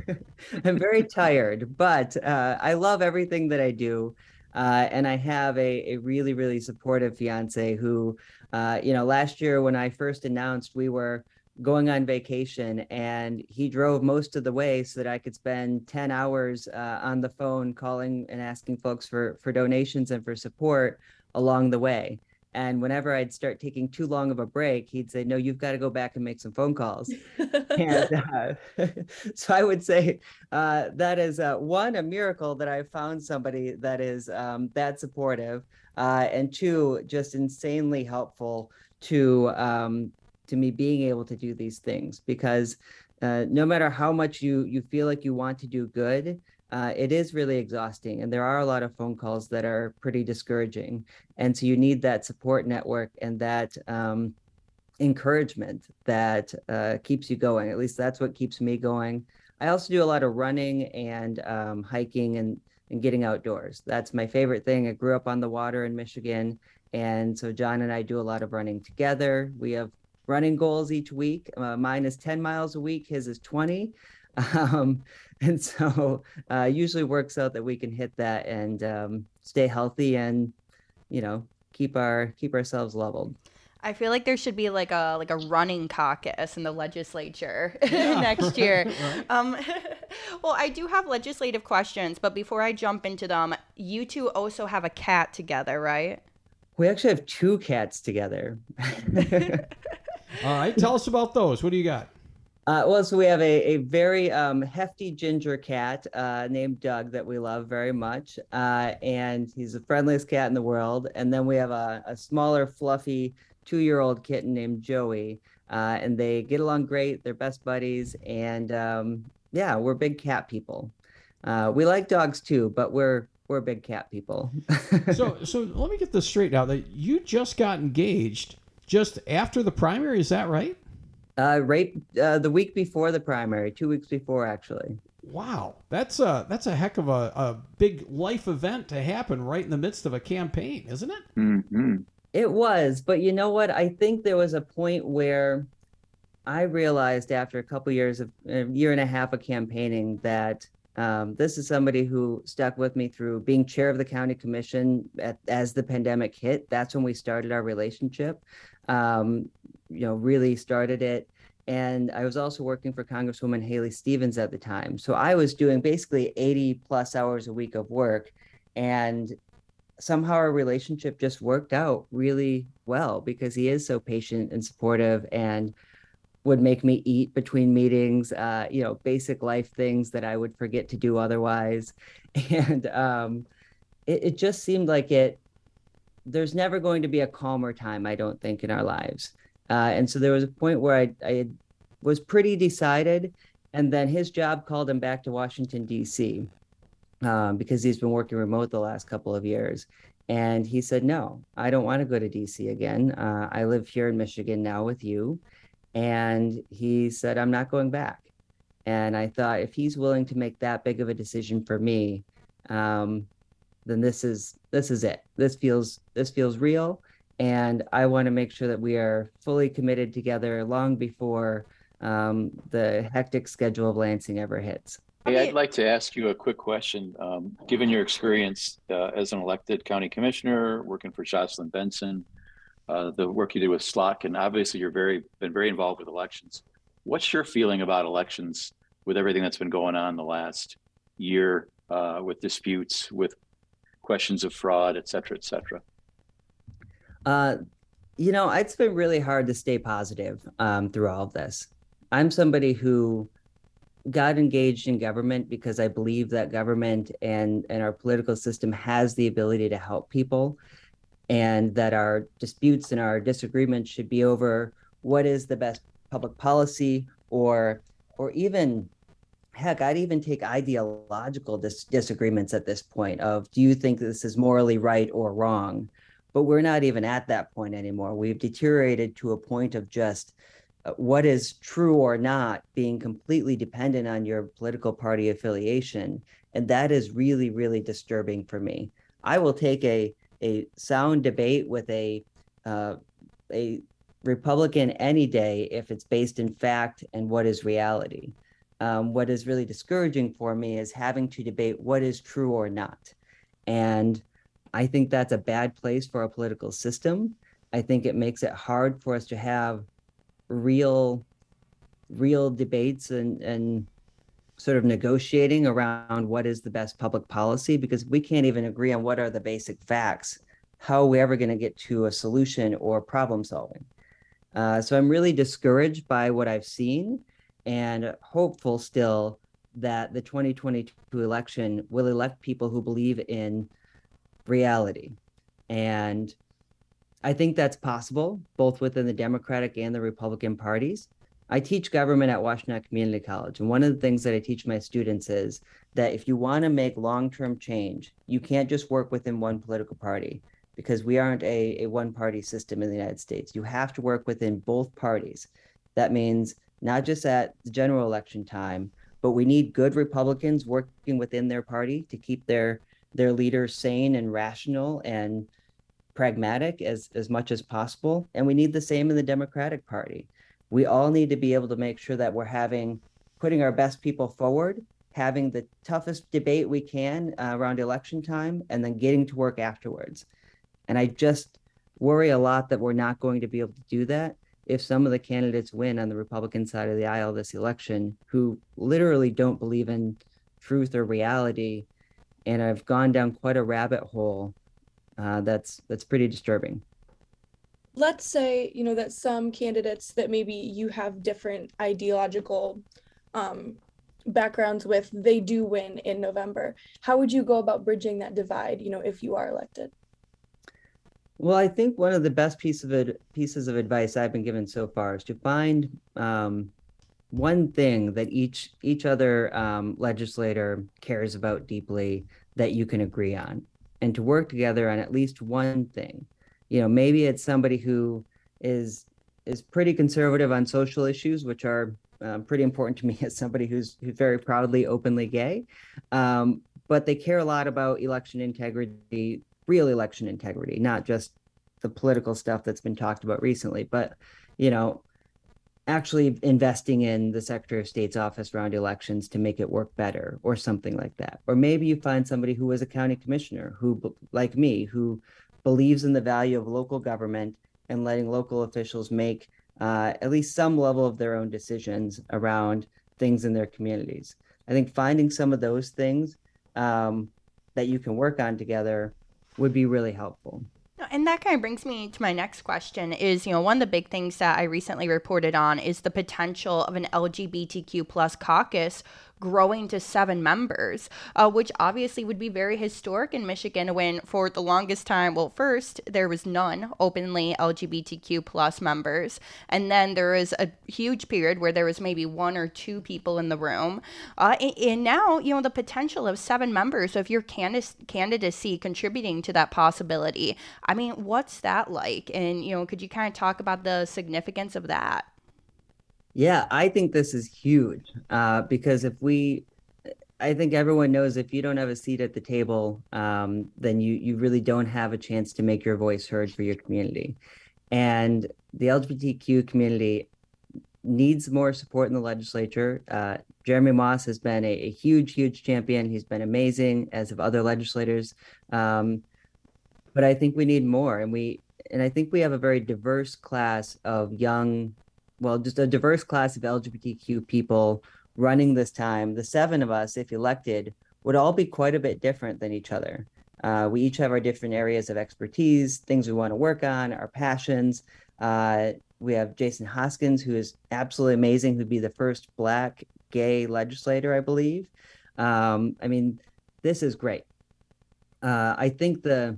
I'm very tired, but uh, I love everything that I do. Uh, and I have a, a really, really supportive fiance who, uh, you know, last year when I first announced we were going on vacation, and he drove most of the way so that I could spend ten hours uh, on the phone calling and asking folks for, for donations and for support along the way. And whenever I'd start taking too long of a break, he'd say, no, you've got to go back and make some phone calls. and uh, so I would say uh, that is, uh, one, a miracle that I found somebody that is um, that supportive, uh, and two, just insanely helpful to, um, to me being able to do these things. Because uh, no matter how much you, you feel like you want to do good, Uh, it is really exhausting, and there are a lot of phone calls that are pretty discouraging. And so you need that support network and that um, encouragement that uh, keeps you going. At least that's what keeps me going. I also do a lot of running and um, hiking and, and getting outdoors. That's my favorite thing. I grew up on the water in Michigan, and so John and I do a lot of running together. We have running goals each week. Uh, mine is ten miles a week. His is twenty. Um, and so uh, usually works out that we can hit that and um, stay healthy and, you know, keep our keep ourselves leveled. I feel like there should be like a like a running caucus in the legislature yeah. next year. Right. Um, well, I do have legislative questions, but before I jump into them, you two also have a cat together, right? We actually have two cats together. All right, tell us about those. What do you got? Uh, well, so we have a, a very um, hefty ginger cat uh, named Doug that we love very much. Uh, and he's the friendliest cat in the world. And then we have a, a smaller, fluffy two-year-old kitten named Joey. Uh, and they get along great. They're best buddies. And um, yeah, we're big cat people. Uh, we like dogs too, but we're we're big cat people. so so let me get this straight now. That you just got engaged just after the primary, is that right? Uh, right, uh, the week before the primary, two weeks before, actually. Wow, that's a that's a heck of a, a big life event to happen right in the midst of a campaign, isn't it? Mm-hmm. It was, but you know what? I think there was a point where I realized after a couple years of a year and a half of campaigning that um, this is somebody who stuck with me through being chair of the county commission at, as the pandemic hit. That's when we started our relationship. Um, you know, really started it. And I was also working for Congresswoman Haley Stevens at the time. So I was doing basically eighty plus hours a week of work. And somehow our relationship just worked out really well because he is so patient and supportive and would make me eat between meetings, uh, you know, basic life things that I would forget to do otherwise. And um, it, it just seemed like it, there's never going to be a calmer time, I don't think, in our lives. Uh, and so there was a point where I, I was pretty decided, and then his job called him back to Washington, D C, um, because he's been working remote the last couple of years. And he said, no, I don't want to go to D C again. Uh, I live here in Michigan now with you. And he said, I'm not going back. And I thought, if he's willing to make that big of a decision for me, um, then this is this is it. This feels this feels real. And I want to make sure that we are fully committed together long before um, the hectic schedule of Lansing ever hits. Hey, I'd like to ask you a quick question. Um, given your experience uh, as an elected county commissioner, working for Jocelyn Benson, uh, the work you did with S L O C, and obviously you're very been very involved with elections. What's your feeling about elections with everything that's been going on the last year uh, with disputes, with questions of fraud, et cetera, et cetera? Uh, you know, it's been really hard to stay positive um, through all of this. I'm somebody who got engaged in government because I believe that government and, and our political system has the ability to help people, and that our disputes and our disagreements should be over what is the best public policy, or or even, heck, I'd even take ideological dis- disagreements at this point of, do you think this is morally right or wrong? But we're not even at that point anymore. We've deteriorated to a point of just uh, what is true or not being completely dependent on your political party affiliation. And that is really, really disturbing for me. I will take a a sound debate with a uh, a Republican any day if it's based in fact and what is reality. Um, what is really discouraging for me is having to debate what is true or not. And I think that's a bad place for our political system. I think it makes it hard for us to have real, real debates and, and sort of negotiating around what is the best public policy, because we can't even agree on what are the basic facts. How are we ever going to get to a solution or problem solving? Uh, so I'm really discouraged by what I've seen, and hopeful still that the twenty twenty-two election will elect people who believe in reality. And I think that's possible, both within the Democratic and the Republican parties. I teach government at Washtenaw Community College, and one of the things that I teach my students is that if you want to make long-term change, you can't just work within one political party, because we aren't a, a one-party system in the United States. You have to work within both parties. That means not just at the general election time, but we need good Republicans working within their party to keep their, their leaders sane and rational and pragmatic as, as much as possible. And we need the same in the Democratic Party. We all need to be able to make sure that we're having, putting our best people forward, having the toughest debate we can uh, around election time, and then getting to work afterwards. And I just worry a lot that we're not going to be able to do that if some of the candidates win on the Republican side of the aisle this election, who literally don't believe in truth or reality, and have gone down quite a rabbit hole uh, that's that's pretty disturbing. Let's say, you know, that some candidates that maybe you have different ideological um, backgrounds with, they do win in November. How would you go about bridging that divide, you know, if you are elected? Well, I think one of the best piece of it, pieces of advice I've been given so far is to find um, one thing that each each other um, legislator cares about deeply that you can agree on, and to work together on at least one thing. You know, maybe it's somebody who is is pretty conservative on social issues, which are um, pretty important to me as somebody who's who's very proudly openly gay, um, but they care a lot about election integrity. Real election integrity, not just the political stuff that's been talked about recently, but, you know, actually investing in the Secretary of State's office around elections to make it work better or something like that. Or maybe you find somebody who was a county commissioner who, like me, who believes in the value of local government and letting local officials make uh, at least some level of their own decisions around things in their communities. I think finding some of those things um, that you can work on together would be really helpful. And that kind of brings me to my next question is, you know, one of the big things that I recently reported on is the potential of an L G B T Q plus caucus growing to seven members, uh, which obviously would be very historic in Michigan when for the longest time, well, first, there was none openly L G B T Q plus members. And then there was a huge period where there was maybe one or two people in the room. Uh, and, and now, you know, the potential of seven members of your candid- candidacy contributing to that possibility. I mean, what's that like? And, you know, could you kind of talk about the significance of that? Yeah, I think this is huge uh, because if we, I think everyone knows if you don't have a seat at the table, um, then you you really don't have a chance to make your voice heard for your community. And the L G B T Q community needs more support in the legislature. Uh, Jeremy Moss has been a, a huge, huge champion. He's been amazing, as have other legislators. Um, but I think we need more, and we and I think we have a very diverse class of young. Well, just a diverse class of L G B T Q people running this time. The seven of us, if elected, would all be quite a bit different than each other. Uh, we each have our different areas of expertise, things we want to work on, our passions. Uh, we have Jason Hoskins, who is absolutely amazing, who'd be the first Black gay legislator, I believe. Um, I mean, this is great. Uh, I think the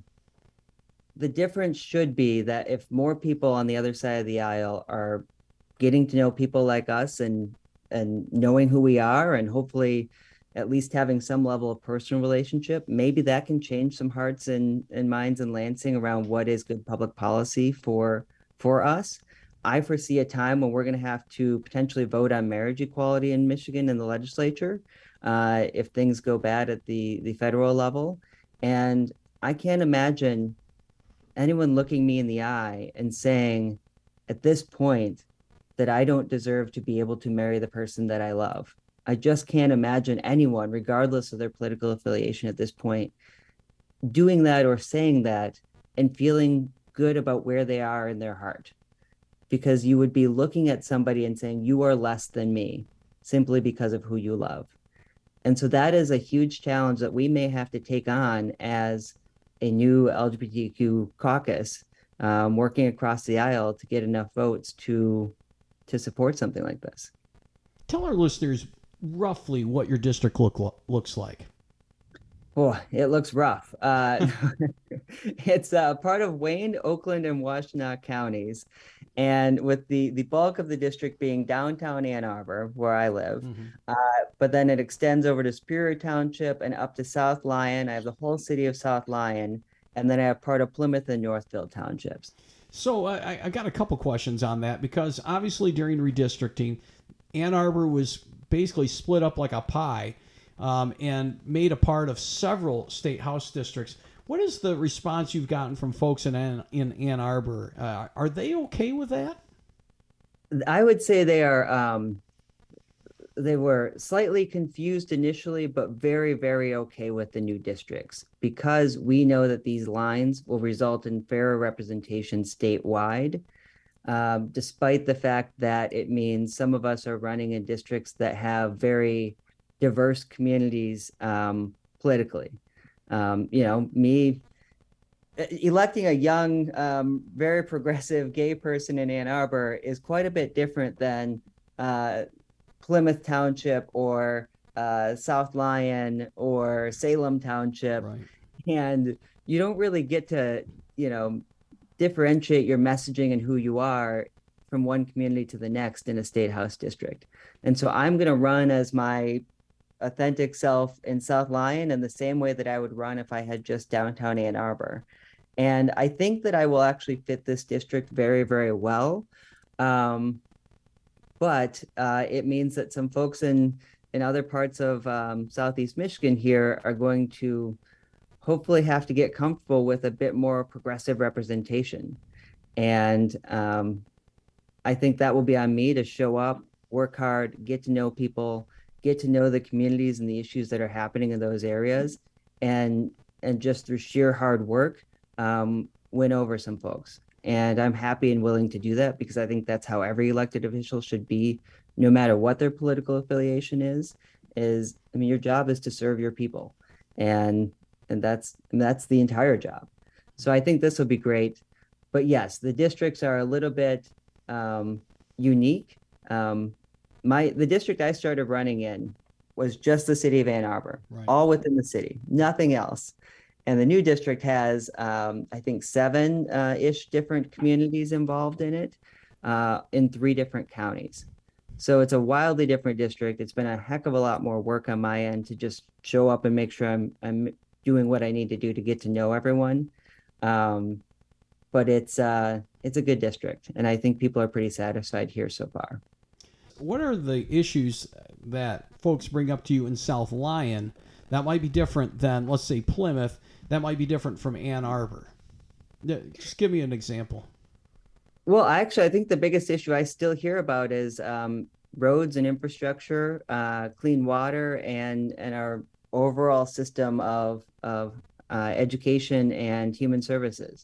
the difference should be that if more people on the other side of the aisle are getting to know people like us and and knowing who we are and hopefully at least having some level of personal relationship, maybe that can change some hearts and, and minds in Lansing around what is good public policy for for us. I foresee a time when we're going to have to potentially vote on marriage equality in Michigan in the legislature uh, if things go bad at the, the federal level. And I can't imagine anyone looking me in the eye and saying, at this point, that I don't deserve to be able to marry the person that I love. I just can't imagine anyone, regardless of their political affiliation at this point, doing that or saying that and feeling good about where they are in their heart. Because you would be looking at somebody and saying, you are less than me, simply because of who you love. And so that is a huge challenge that we may have to take on as a new L G B T Q caucus, um, working across the aisle to get enough votes to to support something like this. Tell our listeners roughly what your district look looks like. Oh, it looks rough. Uh, it's uh, part of Wayne, Oakland, and Washtenaw counties. And with the, the bulk of the district being downtown Ann Arbor, where I live, mm-hmm. uh, but then it extends over to Superior Township and up to South Lyon. I have the whole city of South Lyon, and then I have part of Plymouth and Northfield townships. So I, I got a couple questions on that, because obviously during redistricting, Ann Arbor was basically split up like a pie um, and made a part of several state house districts. What is the response you've gotten from folks in Ann, in Ann Arbor? Uh, are they okay with that? I would say they are. Um, they were slightly confused initially, but very, very okay with the new districts, because we know that these lines will result in fairer representation statewide, um, despite the fact that it means some of us are running in districts that have very diverse communities um, politically. Um, you know, me electing a young, um, very progressive gay person in Ann Arbor is quite a bit different than uh, Plymouth Township or uh, South Lyon or Salem Township. Right. And you don't really get to, you know, differentiate your messaging and who you are from one community to the next in a state house district. And so I'm going to run as my authentic self in South Lyon in the same way that I would run if I had just downtown Ann Arbor. And I think that I will actually fit this district very, very well. Um, but uh, it means that some folks in, in other parts of um, Southeast Michigan here are going to hopefully have to get comfortable with a bit more progressive representation. And um, I think that will be on me to show up, work hard, get to know people, get to know the communities and the issues that are happening in those areas, and and just through sheer hard work, um, win over some folks. And I'm happy and willing to do that because I think that's how every elected official should be, no matter what their political affiliation is. Is I mean, your job is to serve your people, and and that's and that's the entire job. So I think this will be great. But yes, the districts are a little bit um, unique. Um, my the district I started running in was just the city of Ann Arbor, Right. all within the city, nothing else. And the new district has, um, I think, seven uh, ish different communities involved in it uh, in three different counties. So it's a wildly different district. It's been a heck of a lot more work on my end to just show up and make sure I'm I'm doing what I need to do to get to know everyone. Um, but it's uh, it's a good district, and I think people are pretty satisfied here so far. What are the issues that folks bring up to you in South Lyon that might be different than, let's say, Plymouth, that might be different from Ann Arbor? Just give me an example. Well, actually, I think the biggest issue I still hear about is um, roads and infrastructure, uh, clean water, and and our overall system of of uh, education and human services.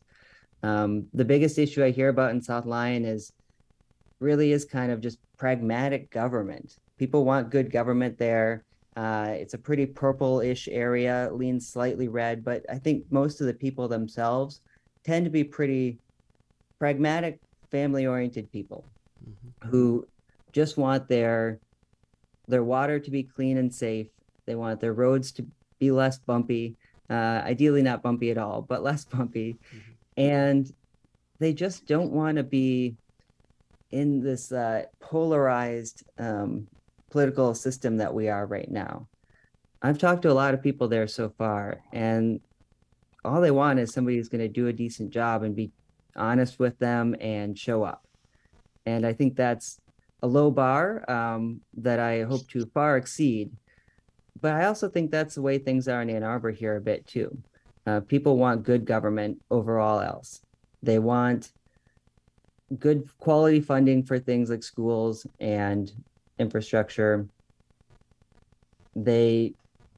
Um, the biggest issue I hear about in South Lyon is really is kind of just pragmatic government. People want good government there. Uh, it's a pretty purple-ish area, leans slightly red, but I think most of the people themselves tend to be pretty pragmatic, family-oriented people mm-hmm. who just want their their water to be clean and safe. They want their roads to be less bumpy, uh, ideally not bumpy at all, but less bumpy. Mm-hmm. And they just don't want to be in this uh, polarized um, political system that we are right now. I've talked to a lot of people there so far, and all they want is somebody who's going to do a decent job and be honest with them and show up. And I think that's a low bar um, that I hope to far exceed. But I also think that's the way things are in Ann Arbor here a bit too. Uh, people want good government over all else. They want good quality funding for things like schools and infrastructure. They,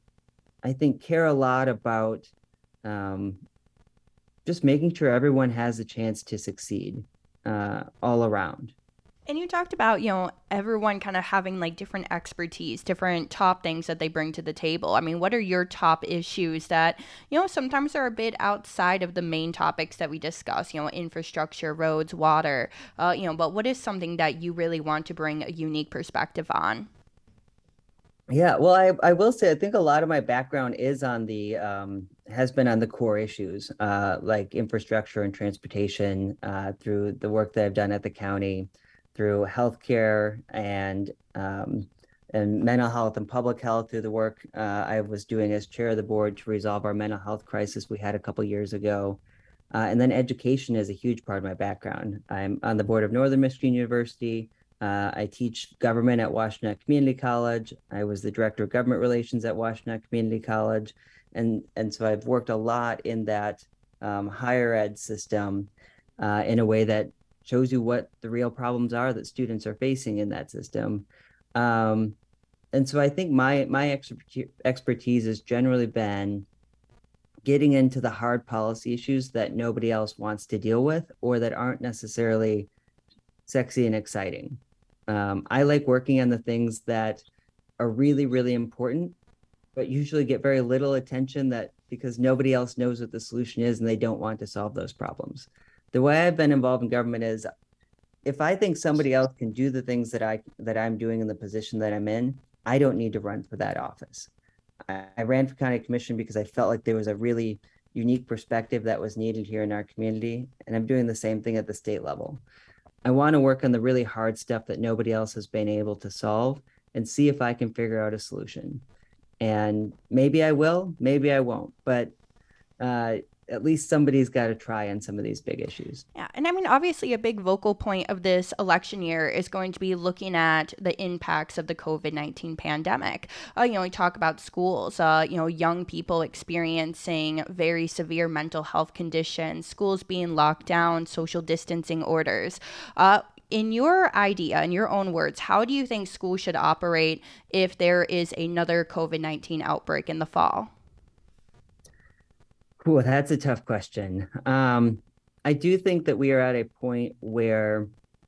I think, care a lot about um, just making sure everyone has a chance to succeed uh, all around. And you talked about, you know, everyone kind of having like different expertise, different top things that they bring to the table. I mean, what are your top issues that, you know, sometimes are a bit outside of the main topics that we discuss, you know, infrastructure, roads, water, uh, you know, but what is something that you really want to bring a unique perspective on? Yeah, well, I, I will say, I think a lot of my background is on the, um, has been on the core issues, uh, like infrastructure and transportation uh, through the work that I've done at the county, through healthcare and um, and mental health and public health through the work uh, I was doing as chair of the board to resolve our mental health crisis we had a couple years ago. Uh, and then education is a huge part of my background. I'm on the board of Northern Michigan University. Uh, I teach government at Washtenaw Community College. I was the director of government relations at Washtenaw Community College. And, and so I've worked a lot in that um, higher ed system uh, in a way that shows you what the real problems are that students are facing in that system. Um, and so I think my my expertise, expertise has generally been getting into the hard policy issues that nobody else wants to deal with or that aren't necessarily sexy and exciting. Um, I like working on the things that are really, really important, but usually get very little attention that because nobody else knows what the solution is and they don't want to solve those problems. The way I've been involved in government is if I think somebody else can do the things that I that I'm doing in the position that I'm in, I don't need to run for that office. I, I ran for county commission because I felt like there was a really unique perspective that was needed here in our community. And I'm doing the same thing at the state level. I want to work on the really hard stuff that nobody else has been able to solve and see if I can figure out a solution. And maybe I will, maybe I won't. But uh, at least somebody's got to try on some of these big issues. Yeah, and I mean, obviously, a big vocal point of this election year is going to be looking at the impacts of the COVID nineteen pandemic. Uh, you know, we talk about schools, uh, you know, young people experiencing very severe mental health conditions, schools being locked down, social distancing orders. Uh, in your idea, in your own words, how do you think schools should operate if there is another COVID nineteen outbreak in the fall? Cool, that's a tough question. Um, I do think that we are at a point where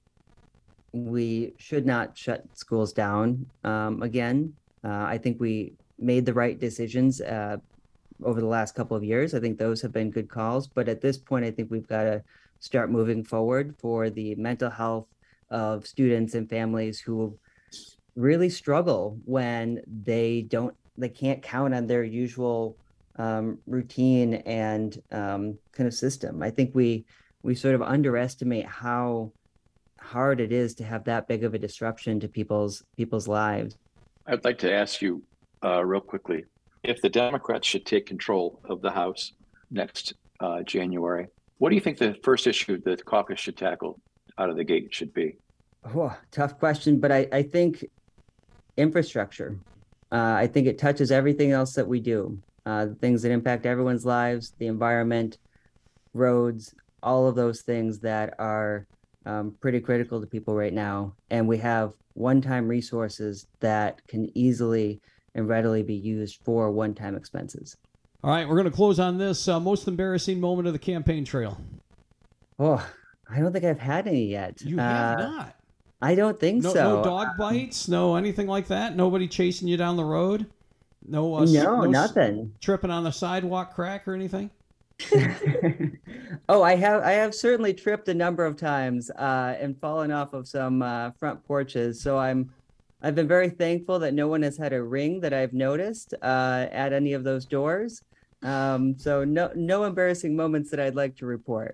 we should not shut schools down um, again. Uh, I think we made the right decisions uh, over the last couple of years. I think those have been good calls. But at this point, I think we've got to start moving forward for the mental health of students and families who really struggle when they don't, they can't count on their usual um, routine and um, kind of system. I think we we sort of underestimate how hard it is to have that big of a disruption to people's people's lives. I'd like to ask you uh, real quickly, if the Democrats should take control of the House next uh, January, what do you think the first issue that the caucus should tackle out of the gate should be? Oh, tough question, but I, I think infrastructure. Uh, I think it touches everything else that we do. Uh, the things that impact everyone's lives, the environment, roads, all of those things that are um, pretty critical to people right now. And we have one-time resources that can easily and readily be used for one-time expenses. All right, we're going to close on this. Uh, most embarrassing moment of the campaign trail? Oh, I don't think I've had any yet. You have uh, not? I don't think no, so. No dog bites? No anything like that? Nobody chasing you down the road? No, uh, no, no nothing. Tripping on the sidewalk crack or anything? Oh, I have I have certainly tripped a number of times uh, and fallen off of some uh, front porches. So I'm I've been very thankful that no one has had a ring that I've noticed uh, at any of those doors. Um, so no no embarrassing moments that I'd like to report.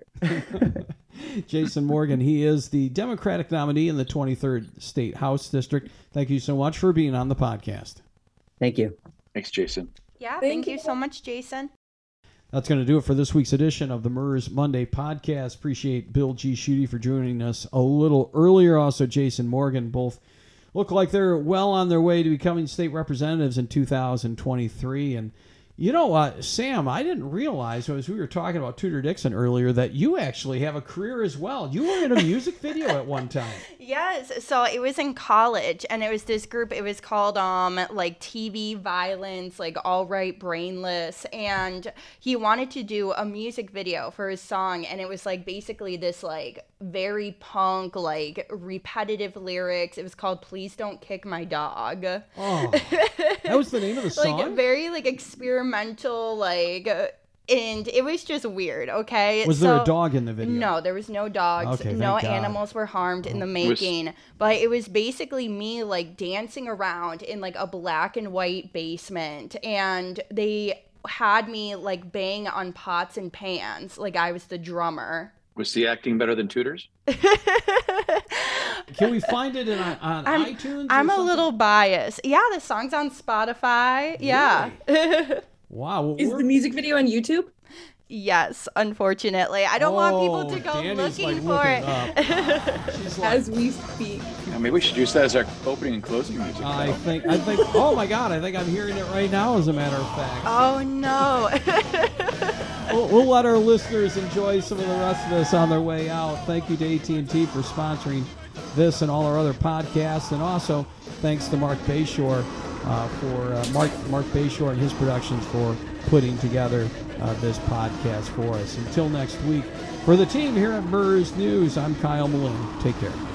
Jason Morgan, he is the Democratic nominee in the twenty-third State House District. Thank you so much for being on the podcast. Thank you. Thanks, Jason. Yeah, Thank thank you you. so much, Jason. That's going to do it for this week's edition of the M E R S Monday podcast. Appreciate Bill G. Schuette for joining us a little earlier. Also, Jason Morgan. Both look like they're well on their way to becoming state representatives in two thousand twenty-three. And, you know, uh, Sam, I didn't realize as we were talking about Tudor Dixon earlier that you actually have a career as well. You were in a music video at one time. Yes, so it was in college, and it was this group. It was called um like T V Violence, like All Right Brainless, and he wanted to do a music video for his song, and it was like basically this like very punk, like repetitive lyrics. It was called "Please Don't Kick My Dog." Oh, that was the name of the song? Like very like experimental, like. Uh, And it was just weird, okay? Was so, there a dog in the video? No, there was no dogs. Okay, no thank God. animals were harmed in the Was- making. But it was basically me, like, dancing around in, like, a black and white basement. And they had me, like, bang on pots and pans. Like, I was the drummer. Was the acting better than Tudor's? Can we find it in, on I'm, iTunes? or I'm a something? little biased. Yeah, the song's on Spotify. Yeah. Wow. well, Is we're- the music video on YouTube? Yes, unfortunately. I don't want people to Oh, go Danny's, looking like, for looking it. up. She's like, As we speak. I mean, we should use that as our opening and closing music. I though. think, I think, oh my God, I think I'm hearing it right now, as a matter of fact. Oh, no. We'll, we'll let our listeners enjoy some of the rest of this on their way out. Thank you to A T and T for sponsoring this and all our other podcasts. And also, thanks to Mark Bayshore uh, for uh, Mark Mark Bayshore and his productions for putting together uh, this podcast for us. Until next week, for the team here at M E R S News, I'm Kyle Malone. Take care.